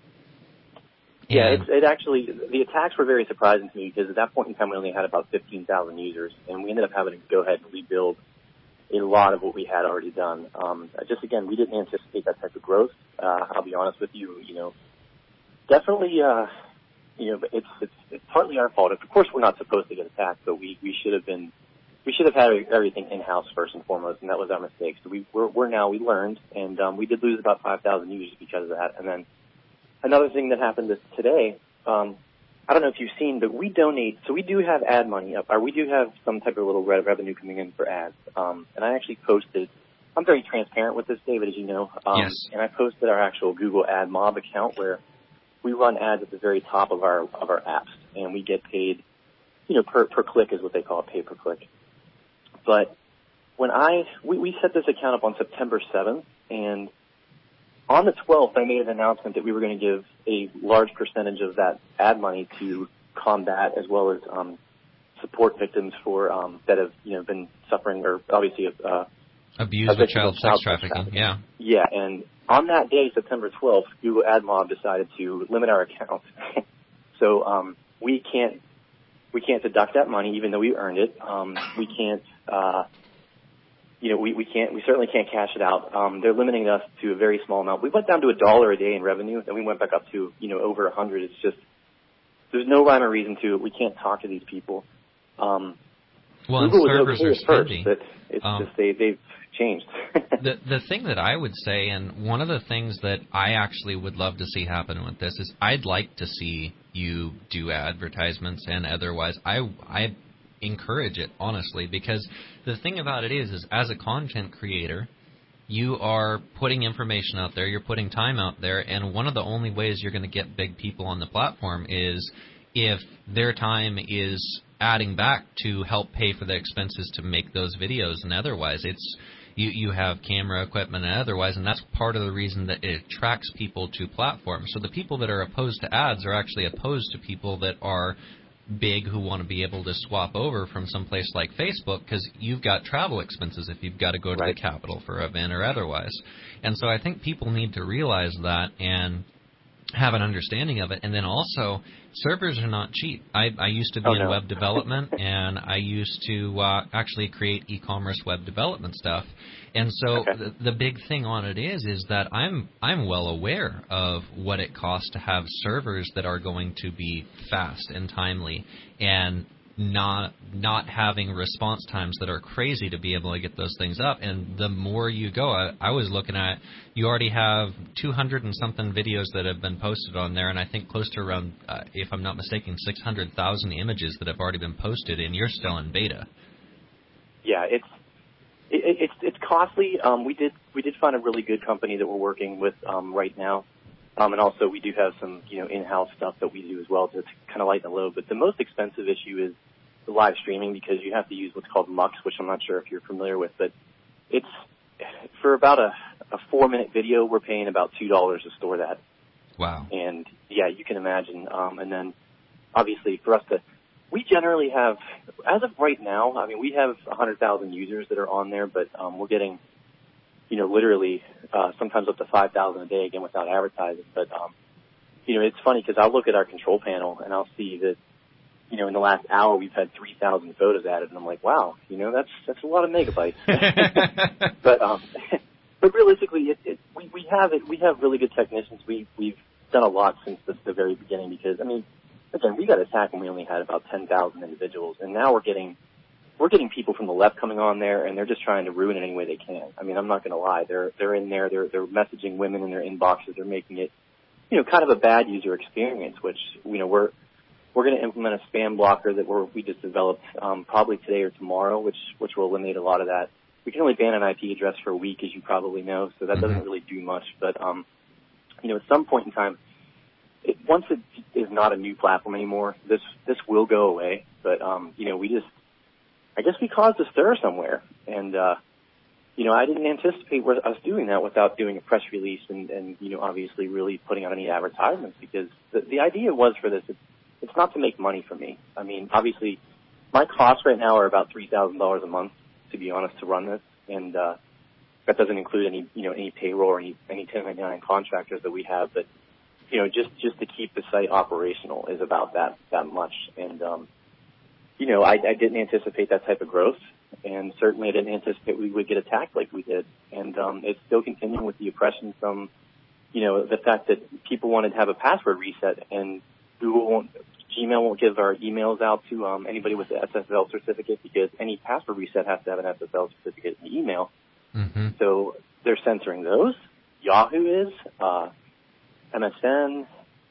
Yeah, it's, it actually, the attacks were very surprising to me because at that point in time we only had about fifteen thousand users, and we ended up having to go ahead and rebuild a lot of what we had already done. Um, just again, we didn't anticipate that type of growth. Uh, I'll be honest with you, you know, definitely, uh, you know, it's, it's, it's partly our fault. Of course we're not supposed to get attacked, but we, we should have been, we should have had everything in-house first and foremost, and that was our mistake. So we, we're, we're now, we learned, and um, we did lose about five thousand users because of that, and then another thing that happened today, um, I don't know if you've seen, but we donate, so we do have ad money up, or we do have some type of little re- revenue coming in for ads. Um, and I actually posted, I'm very transparent with this, David, as you know. Um, yes. And I posted our actual Google Ad Mob account where we run ads at the very top of our of our apps, and we get paid, you know, per per click is what they call it, pay per click. But when I, we, we set this account up on September seventh, and on the twelfth, I made an announcement that we were going to give a large percentage of that ad money to combat as well as um, support victims for um, that have, you know, been suffering or obviously uh, abuse with child sex trafficking. trafficking. Yeah. Yeah, and on that day, September twelfth, Google AdMob decided to limit our account, so um, we can't we can't deduct that money even though we earned it. Um, we can't. Uh, You know, we, we can't, we certainly can't cash it out. Um, they're limiting us to a very small amount. We went down to a dollar a day in revenue, then we went back up to, you know, over a hundred. It's just, there's no rhyme or reason to it. We can't talk to these people. Um, well, Google and servers was okay are at first, spendy. but it's um, just, they, they've changed. the, the thing that I would say, and one of the things that I actually would love to see happen with this is I'd like to see you do advertisements and otherwise. I, I, encourage it, honestly, because the thing about it is, is as a content creator, you are putting information out there, you're putting time out there, and one of the only ways you're going to get big people on the platform is if their time is adding back to help pay for the expenses to make those videos, and otherwise it's you, you have camera equipment and otherwise, and that's part of the reason that it attracts people to platforms. So the people that are opposed to ads are actually opposed to people that are big who want to be able to swap over from someplace like Facebook because you've got travel expenses if you've got to go to right. the Capitol for an event or otherwise. And so I think people need to realize that and have an understanding of it. And then also, servers are not cheap. I, I used to be oh, in no. web development, and I used to uh, actually create e-commerce web development stuff. And so okay. the, the big thing on it is is that I'm I'm well aware of what it costs to have servers that are going to be fast and timely and not not having response times that are crazy to be able to get those things up. And the more you go, I, I was looking at, you already have two hundred and something videos that have been posted on there, and I think close to around, uh, if I'm not mistaken, six hundred thousand images that have already been posted, and you're still in beta. Yeah, it's it, it's it's costly. Um, we did we did find a really good company that we're working with um, right now. Um, and also we do have some, you know, in-house stuff that we do as well to, to kind of lighten the load. But the most expensive issue is the live streaming because you have to use what's called Mux, which I'm not sure if you're familiar with. But it's for about a, a four-minute video, we're paying about two dollars to store that. Wow. And, yeah, you can imagine. Um, and then, obviously, for us to – we generally have – as of right now, I mean, we have one hundred thousand users that are on there, but um, we're getting – you know, literally uh, sometimes up to five thousand a day, again, without advertising. But, um, you know, it's funny because I'll look at our control panel and I'll see that, you know, in the last hour we've had three thousand photos added. And I'm like, wow, you know, that's that's a lot of megabytes. but um, but realistically, it, it, we, we have it. We have really good technicians. We, we've done a lot since the, the very beginning because, I mean, again, we got attacked when we only had about ten thousand individuals. And now we're getting – we're getting people from the left coming on there, and they're just trying to ruin it any way they can. I mean, I'm not going to lie. They're they're in there. They're they're messaging women in their inboxes. They're making it, you know, kind of a bad user experience. Which you know we're we're going to implement a spam blocker that we're, we just developed um, probably today or tomorrow, which which will eliminate a lot of that. We can only ban an I P address for a week, as you probably know, so that mm-hmm. doesn't really do much. But um, you know, at some point in time, it, once it is not a new platform anymore, this this will go away. But um, you know, we just I guess we caused a stir somewhere, and, uh, you know, I didn't anticipate us doing that without doing a press release and, and you know, obviously really putting out any advertisements because the, the idea was for this, it's, it's not to make money for me. I mean, obviously, my costs right now are about three thousand dollars a month, to be honest, to run this, and uh, that doesn't include any, you know, any payroll or any, any ten ninety-nine contractors that we have, but, you know, just, just to keep the site operational is about that, that much, and, um, you know, I, I didn't anticipate that type of growth, and certainly I didn't anticipate we would get attacked like we did. And um, it's still continuing with the oppression from, you know, the fact that people wanted to have a password reset, and Google won't, Gmail won't give our emails out to um, anybody with the S S L certificate because any password reset has to have an S S L certificate in the email. Mm-hmm. So they're censoring those. Yahoo is, uh, M S N,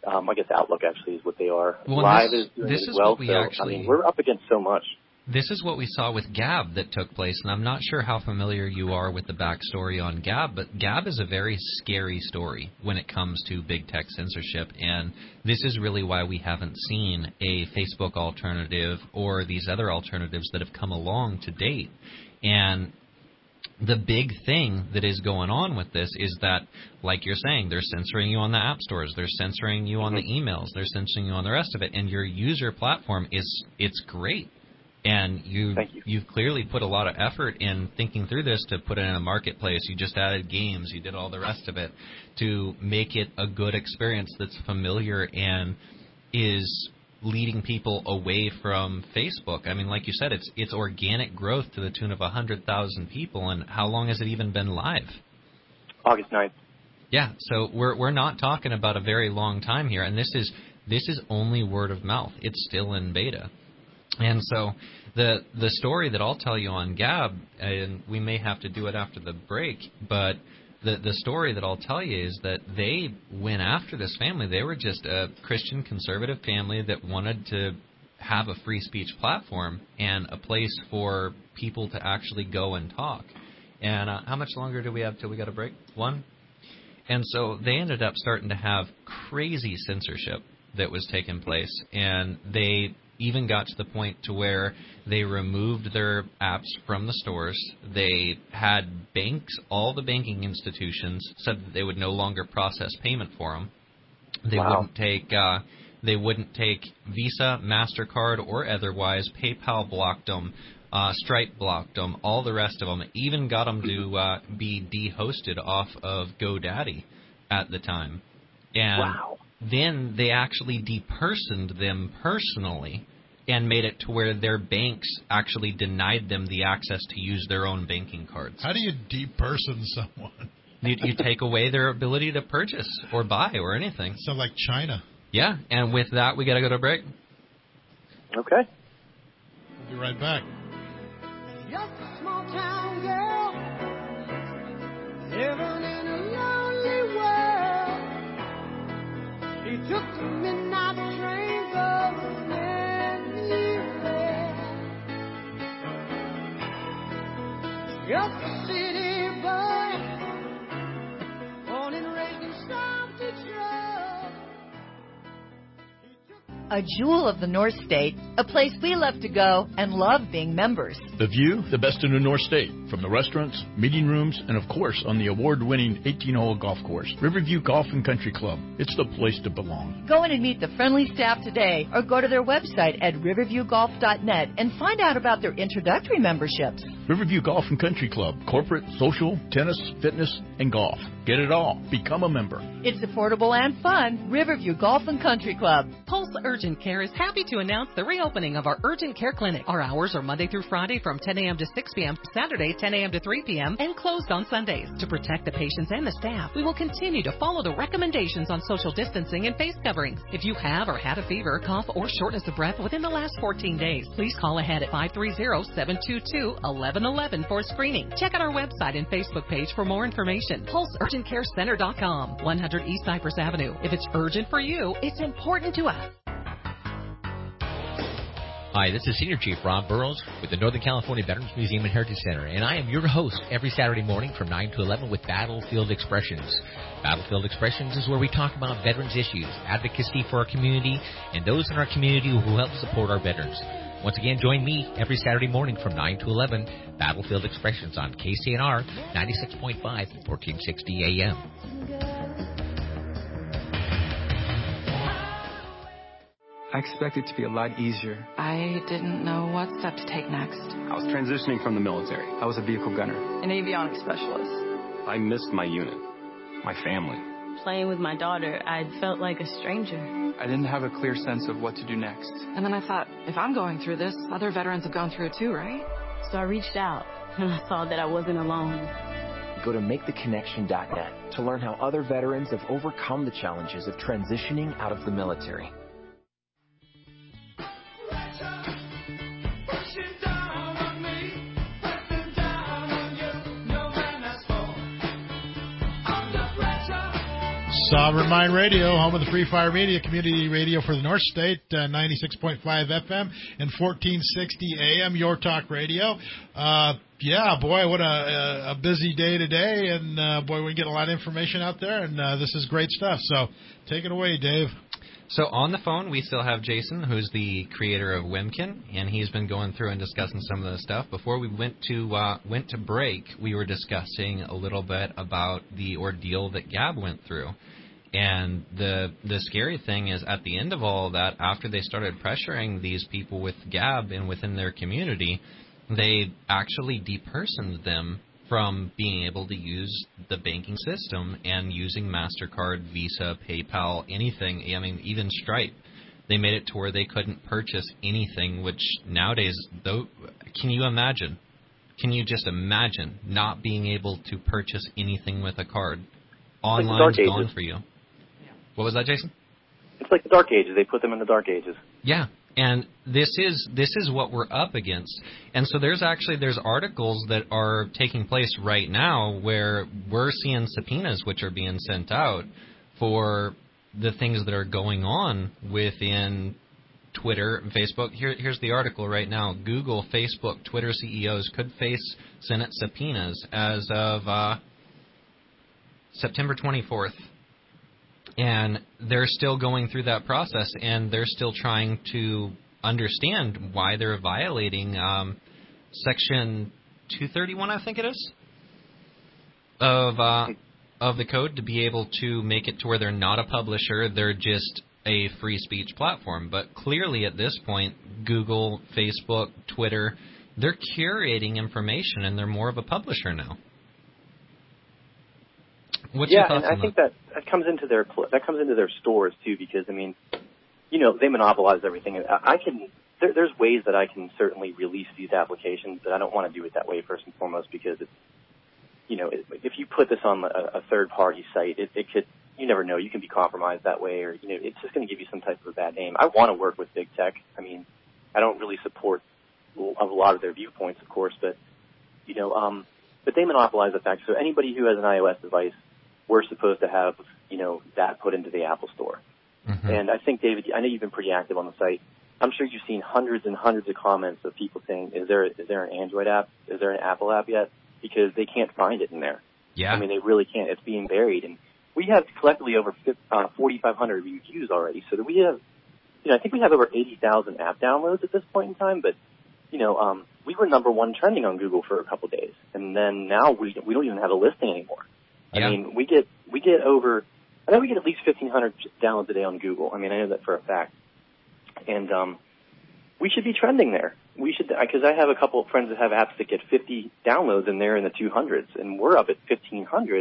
Um, I guess Outlook actually is what they are. Well, Live this, is doing this it as is well. what we so, actually, I mean, we're up against so much. This is what we saw with Gab that took place, and I'm not sure how familiar you are with the backstory on Gab, but Gab is a very scary story when it comes to big tech censorship, and this is really why we haven't seen a Facebook alternative or these other alternatives that have come along to date. And the big thing that is going on with this is that, like you're saying, they're censoring you on the app stores, they're censoring you on the emails, they're censoring you on the rest of it, and your user platform is it's great. And you, you. you've clearly put a lot of effort in thinking through this to put it in a marketplace. You just added games. You did all the rest of it to make it a good experience that's familiar and is leading people away from Facebook. I mean, like you said, it's it's organic growth to the tune of one hundred thousand people. And how long has it even been live? August ninth. Yeah, so we're we're not talking about a very long time here. And this is this is only word of mouth. It's still in beta. And so the the story that I'll tell you on Gab, and we may have to do it after the break, but the the story that I'll tell you is that they went after this family. They were just a Christian conservative family that wanted to have a free speech platform and a place for people to actually go and talk. And uh, how much longer do we have till we got a break? One? And so they ended up starting to have crazy censorship that was taking place, and they even got to the point to where they removed their apps from the stores. They had banks, all the banking institutions said that they would no longer process payment for them. They wow. wouldn't take uh, they wouldn't take Visa, MasterCard, or otherwise. PayPal blocked them. Uh, Stripe blocked them. All the rest of them. Even got them to uh, be de-hosted off of GoDaddy at the time. And wow. then they actually depersoned them personally and made it to where their banks actually denied them the access to use their own banking cards. How do you deperson someone? You, you take away their ability to purchase or buy or anything. Sounds like China. Yeah, and with that, we got to go to a break. Okay. We'll be right back. Just a small town girl living in a lonely world. He took the midnight train going anywhere. Just a city boy, born and raised in South Detroit. A jewel of the North State, a place we love to go and love being members. The view, the best in the North State, from the restaurants, meeting rooms, and of course on the award-winning eighteen-hole golf course, Riverview Golf and Country Club. It's the place to belong. Go in and meet the friendly staff today or go to their website at riverview golf dot net and find out about their introductory memberships. Riverview Golf and Country Club, corporate, social, tennis, fitness, and golf. Get it all. Become a member. It's affordable and fun. Riverview Golf and Country Club. Pulse Urgent Care is happy to announce the reopening of our Urgent Care Clinic. Our hours are Monday through Friday from ten a.m. to six p.m., Saturday ten a.m. to three p.m., and closed on Sundays. To protect the patients and the staff, we will continue to follow the recommendations on social distancing and face coverings. If you have or had a fever, cough, or shortness of breath within the last fourteen days, please call ahead at five three zero, seven two two, one one one one for screening. Check out our website and Facebook page for more information. Pulse Urgent Care Center dot com, one hundred East Cypress Avenue. If it's urgent for you, it's important to us. Hi, this is Senior Chief Rob Burrows with the Northern California Veterans Museum and Heritage Center, and I am your host every Saturday morning from nine to eleven with Battlefield Expressions. Battlefield Expressions is where we talk about veterans issues, advocacy for our community, and those in our community who help support our veterans. Once again, join me every Saturday morning from nine to eleven, Battlefield Expressions on K C N R ninety-six point five, fourteen sixty A M. I expected it to be a lot easier. I didn't know what step to take next. I was transitioning from the military. I was a vehicle gunner. An avionics specialist. I missed my unit, my family. Playing with my daughter, I felt like a stranger. I didn't have a clear sense of what to do next. And then I thought, if I'm going through this, other veterans have gone through it too, right? So I reached out, and I saw that I wasn't alone. Go to make the connection dot net to learn how other veterans have overcome the challenges of transitioning out of the military. Sovereign Mind Radio, home of the Free Fire Media, community radio for the North State, uh, ninety-six point five F M and fourteen sixty A M, Your Talk Radio. Uh, yeah, boy, what a, a busy day today, and uh, boy, we get a lot of information out there, and uh, this is great stuff. So take it away, Dave. So on the phone, we still have Jason, who's the creator of Wimkin, and he's been going through and discussing some of the stuff. Before we went to uh, went to break, we were discussing a little bit about the ordeal that Gab went through. And the the scary thing is, at the end of all of that, after they started pressuring these people with Gab and within their community, they actually depersoned them from being able to use the banking system and using MasterCard, Visa, PayPal, anything. I mean, even Stripe. They made it to where they couldn't purchase anything, which nowadays, though, can you imagine? Can you just imagine not being able to purchase anything with a card? Online's like gone for you. What was that, Jason? It's like the Dark Ages. They put them in the Dark Ages. Yeah. And this is this is what we're up against. And so there's actually there's articles that are taking place right now where we're seeing subpoenas which are being sent out for the things that are going on within Twitter and Facebook. Here, here's the article right now. Google, Facebook, Twitter C E Os could face Senate subpoenas as of uh, September twenty-fourth. And they're still going through that process, and they're still trying to understand why they're violating um, Section two thirty-one, I think it is, of uh, of the code to be able to make it to where they're not a publisher, they're just a free speech platform. But clearly at this point, Google, Facebook, Twitter, they're curating information, and they're more of a publisher now. What's yeah, your thoughts and I on think that? that that comes into their that comes into their stores too, because I mean, you know, they monopolize everything. I, I can there, there's ways that I can certainly release these applications, but I don't want to do it that way first and foremost because it's, you know, it, if you put this on a, a third party site, it, it could you never know, you can be compromised that way, or you know, it's just going to give you some type of a bad name. I want to work with big tech. I mean, I don't really support a lot of their viewpoints, of course, but you know, um, but they monopolize the fact. So anybody who has an iOS device, we're supposed to have, you know, that put into the Apple Store. Mm-hmm. And I think, David, I know you've been pretty active on the site. I'm sure you've seen hundreds and hundreds of comments of people saying, is there is there an Android app? Is there an Apple app yet? Because they can't find it in there. Yeah. I mean, they really can't. It's being buried. And we have collectively over uh, forty-five hundred reviews already. So that we have, you know, I think we have over eighty thousand app downloads at this point in time. But, you know, um, we were number one trending on Google for a couple days. And then now we we don't even have a listing anymore. Yeah. I mean, we get we get over, I know we get at least fifteen hundred downloads a day on Google. I mean, I know that for a fact. And um, we should be trending there. We should, because I have a couple of friends that have apps that get fifty downloads and they're in the two hundreds, and we're up at fifteen hundred.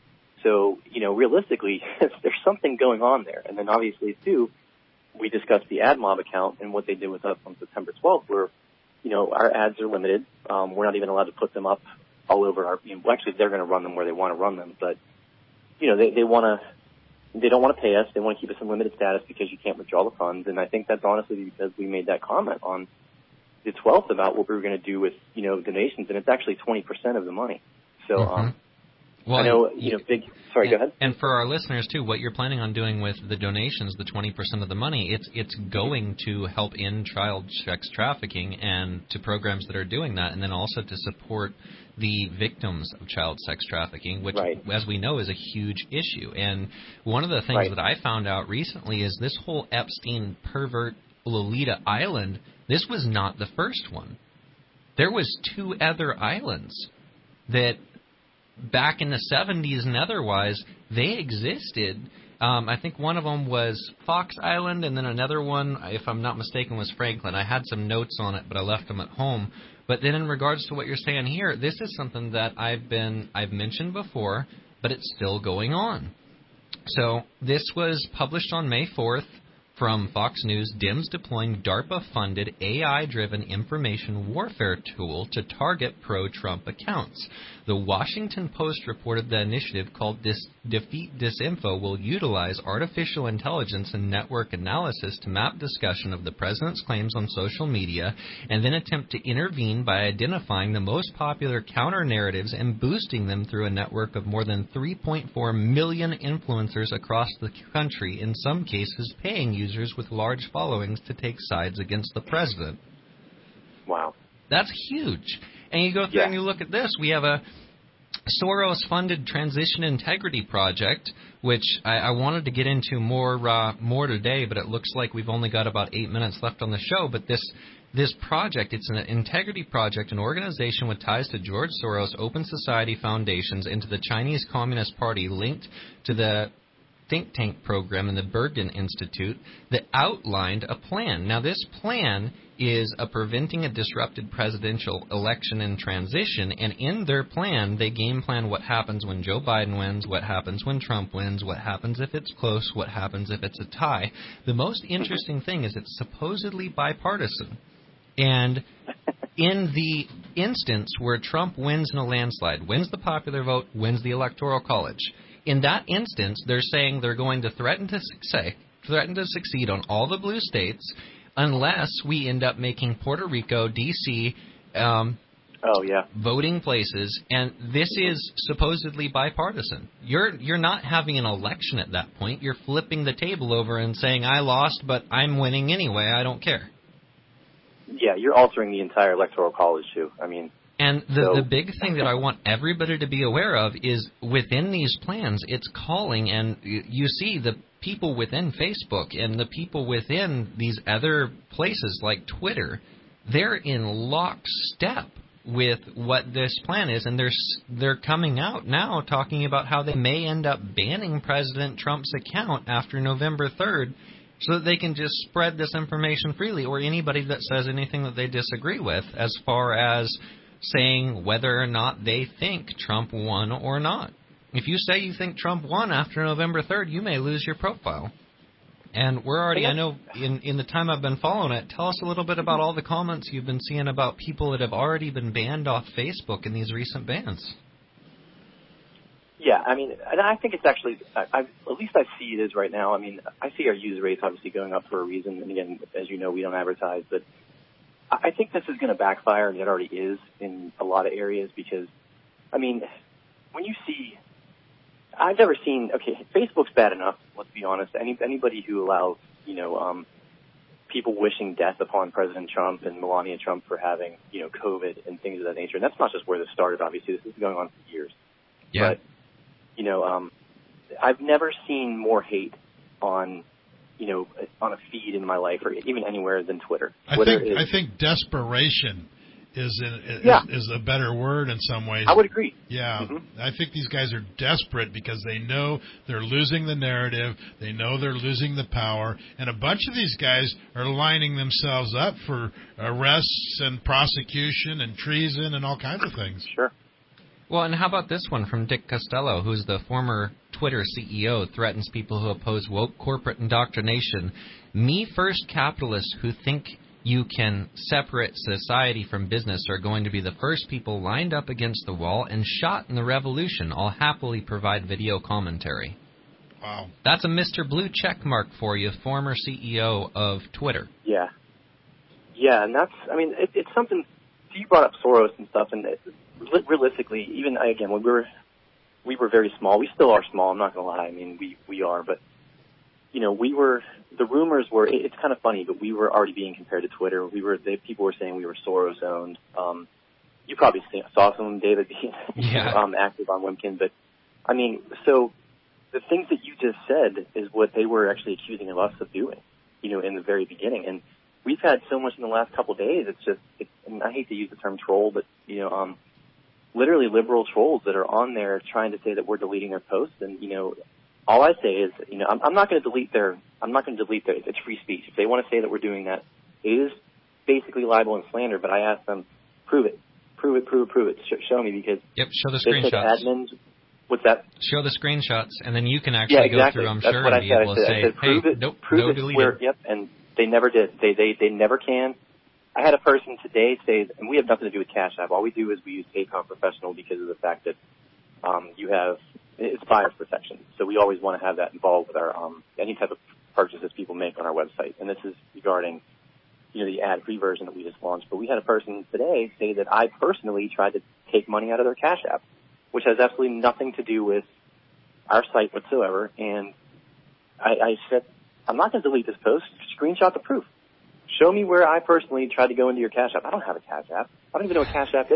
So, you know, realistically, there's something going on there. And then obviously, too, we discussed the AdMob account and what they did with us on September twelfth, where, you know, our ads are limited. Um, we're not even allowed to put them up all over our, you know, well, actually they're going to run them where they want to run them, but, you know, they, they want to, they don't want to pay us. They want to keep us in limited status because you can't withdraw the funds. And I think that's honestly because we made that comment on the twelfth about what we were going to do with, you know, donations, and it's actually twenty percent of the money. So, mm-hmm. um, well, I know, you know, big, sorry, and, go ahead. And for our listeners, too, what you're planning on doing with the donations, the twenty percent of the money, it's it's going to help end child sex trafficking and to programs that are doing that, and then also to support the victims of child sex trafficking, which, right. as we know, is a huge issue. And one of the things right. that I found out recently is this whole Epstein pervert Lolita Island, this was not the first one. There was two other islands that back in the seventies and otherwise, they existed. Um, I think one of them was Fox Island, and then another one, if I'm not mistaken, was Franklin. I had some notes on it, but I left them at home. But then in regards to what you're saying here, this is something that I've been I've mentioned before, but it's still going on. So this was published on May fourth From Fox News, D I M's deploying DARPA-funded A I-driven information warfare tool to target pro-Trump accounts. The Washington Post reported the initiative called Dis- Defeat Disinfo will utilize artificial intelligence and network analysis to map discussion of the president's claims on social media and then attempt to intervene by identifying the most popular counter-narratives and boosting them through a network of more than three point four million influencers across the country, in some cases paying users with large followings to take sides against the president. Wow. That's huge. And you go through yeah. and you look at this. We have a Soros-funded Transition Integrity Project, which I, I wanted to get into more uh, more today, but it looks like we've only got about eight minutes left on the show. But this this project, it's an integrity project, an organization with ties to George Soros, Open Society Foundations, and to the Chinese Communist Party, linked to the think tank program in the Bergen Institute, that outlined a plan. Now, this plan is a preventing a disrupted presidential election and transition, and in their plan, they game plan what happens when Joe Biden wins, what happens when Trump wins, what happens if it's close, what happens if it's a tie. The most interesting thing is it's supposedly bipartisan. And in the instance where Trump wins in a landslide, wins the popular vote, wins the Electoral College, in that instance, they're saying they're going to threaten to say, threaten to succeed on all the blue states unless we end up making Puerto Rico, D C, um, oh yeah, voting places. And this is supposedly bipartisan. You're you're not having an election at that point. You're flipping the table over and saying, I lost, but I'm winning anyway. I don't care. Yeah, you're altering the entire Electoral College, too. I mean... And the, so. the big thing that I want everybody to be aware of is within these plans, it's calling, and you see the people within Facebook and the people within these other places like Twitter, they're in lockstep with what this plan is, and they're, they're coming out now talking about how they may end up banning President Trump's account after November third so that they can just spread this information freely, or anybody that says anything that they disagree with as far as saying whether or not they think Trump won or not. If you say you think Trump won after November third, you may lose your profile. And we're already, I know, in, in the time I've been following it, tell us a little bit about all the comments you've been seeing about people that have already been banned off Facebook in these recent bans. Yeah, I mean, and I think it's actually, I, I, at least I see it as right now. I mean, I see our user rates obviously going up for a reason. And again, as you know, we don't advertise, but I think this is going to backfire, and it already is in a lot of areas because, I mean, when you see, I've never seen, okay, Facebook's bad enough, let's be honest. Any, anybody who allows, you know, um, people wishing death upon President Trump and Melania Trump for having, you know, COVID and things of that nature, and that's not just where this started, obviously. This is going on for years. Yeah. But, you know, um, I've never seen more hate on, you know, on a feed in my life or even anywhere than Twitter. Twitter I think is, I think desperation is, in, is yeah. is a better word in some ways. I would agree. Yeah, mm-hmm. I think these guys are desperate because they know they're losing the narrative, they know they're losing the power, and a bunch of these guys are lining themselves up for arrests and prosecution and treason and all kinds of things. Sure. Well, and how about this one from Dick Costello, who's the former Twitter C E O, threatens people who oppose woke corporate indoctrination. Me first capitalists who think you can separate society from business are going to be the first people lined up against the wall and shot in the revolution. I'll happily provide video commentary. Wow. That's a Mister Blue check mark for you, former C E O of Twitter. Yeah. Yeah, and that's, I mean, it, it's something, you brought up Soros and stuff, and it, realistically, even, again, when we were, we were very small, we still are small, I'm not going to lie, I mean, we, we are, but, you know, we were, the rumors were, it, it's kind of funny, but we were already being compared to Twitter. We were, they, people were saying we were Soros-owned. Um, you probably saw some David being yeah. um, active on Wimkin, but, I mean, so the things that you just said is what they were actually accusing of us of doing, you know, in the very beginning. And we've had so much in the last couple of days, it's just, it, and I hate to use the term troll, but, you know, um, literally liberal trolls that are on there trying to say that we're deleting their posts. And, you know, all I say is, you know, I'm, I'm not going to delete their, I'm not going to delete their, it's free speech. If they want to say that we're doing that, it is basically libel and slander, but I ask them, prove it, prove it, prove it, prove it, Sh- show me, because yep, show the they said screenshots. admins, What's that? Show the screenshots, and then you can actually yeah, exactly. go through, I'm That's sure, what and I be said. able I to said, say, I said, prove hey, it, nope, prove no it deleted. where, yep, and they never did. They, they, they never can. I had a person today say, and we have nothing to do with Cash App. All we do is we use Paycom Professional because of the fact that um, you have, it's buyer's protection. So we always want to have that involved with our um, any type of purchases people make on our website. And this is regarding, you know, the ad-free version that we just launched. But we had a person today say that I personally tried to take money out of their Cash App, which has absolutely nothing to do with our site whatsoever. And I, I said, I'm not going to delete this post. Screenshot the proof. Show me where I personally tried to go into your Cash App. I don't have a Cash App. I don't even know what Cash App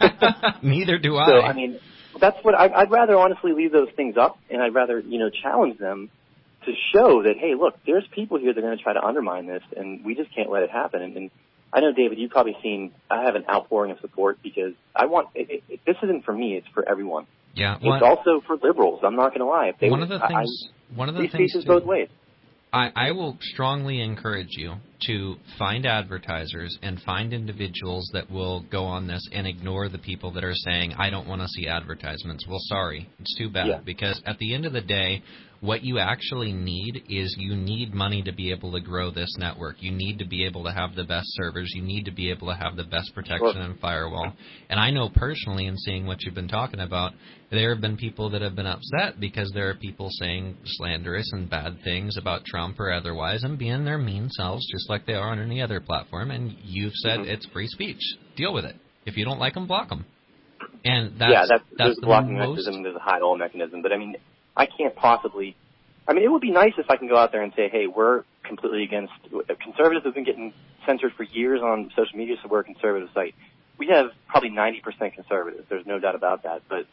is. Neither do I. So, I mean, that's what I, I'd rather honestly leave those things up, and I'd rather, you know, challenge them to show that, hey, look, there's people here that are going to try to undermine this, and we just can't let it happen. And, and I know, David, you've probably seen I have an outpouring of support because I want it, it, this isn't for me; it's for everyone. Yeah, well, it's also for liberals. I'm not going to lie. If they, one of the I, things, I, one of the these things pieces too, both ways. I, I will strongly encourage you to find advertisers and find individuals that will go on this and ignore the people that are saying, I don't want to see advertisements. Well, sorry. It's too bad. Yeah. Because at the end of the day, what you actually need is you need money to be able to grow this network. You need to be able to have the best servers. You need to be able to have the best protection Sure. and firewall. And I know personally, in seeing what you've been talking about, there have been people that have been upset because there are people saying slanderous and bad things about Trump or otherwise and being their mean selves just like they are on any other platform. And you've said Mm-hmm. it's free speech. Deal with it. If you don't like them, block them. And that's, yeah, that's, that's there's the a blocking most... mechanism, there's a hide-all mechanism. But, I mean, I can't possibly – I mean, it would be nice if I can go out there and say, hey, we're completely against – conservatives have been getting censored for years on social media, so we're a conservative site. We have probably ninety percent conservatives. There's no doubt about that. But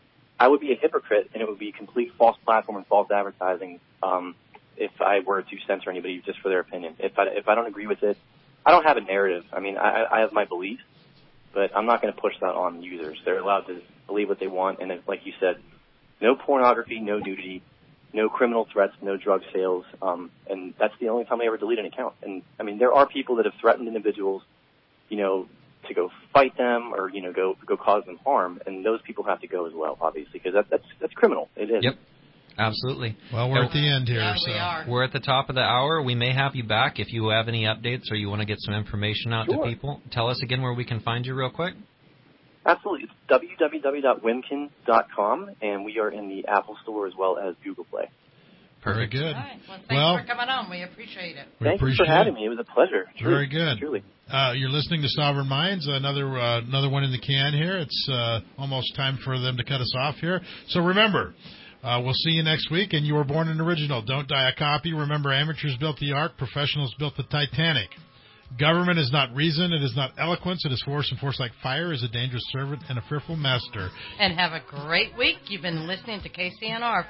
I would be a hypocrite, and it would be a complete false platform and false advertising um, if I were to censor anybody just for their opinion. If I, if I don't agree with it, I don't have a narrative. I mean, I, I have my beliefs, but I'm not going to push that on users. They're allowed to believe what they want, and if, like you said, no pornography, no nudity, no criminal threats, no drug sales, um, and that's the only time I ever delete an account. And, I mean, there are people that have threatened individuals, you know, to go fight them or, you know, go go cause them harm, and those people have to go as well, obviously, because that, that's that's criminal. It is. Yep. Absolutely. Well, we're at the end here. Yeah, so. we are. We're at the top of the hour. We may have you back if you have any updates or you want to get some information out Sure. to people. Tell us again where we can find you real quick. Absolutely. It's w w w dot wimkin dot com, and we are in the Apple Store as well as Google Play. Perfect. Very good. All right. Well, thanks Well, for coming on. We appreciate it. We Thank you appreciate for having it. me. It was a pleasure. Truly, Very good. Truly. Uh, you're listening to Sovereign Minds, another uh, another one in the can here. It's uh, almost time for them to cut us off here. So remember, uh, we'll see you next week, and you were born an original. Don't die a copy. Remember, amateurs built the Ark, professionals built the Titanic. Government is not reason, it is not eloquence, it is force, and force like fire is a dangerous servant and a fearful master. And have a great week. You've been listening to K C N R.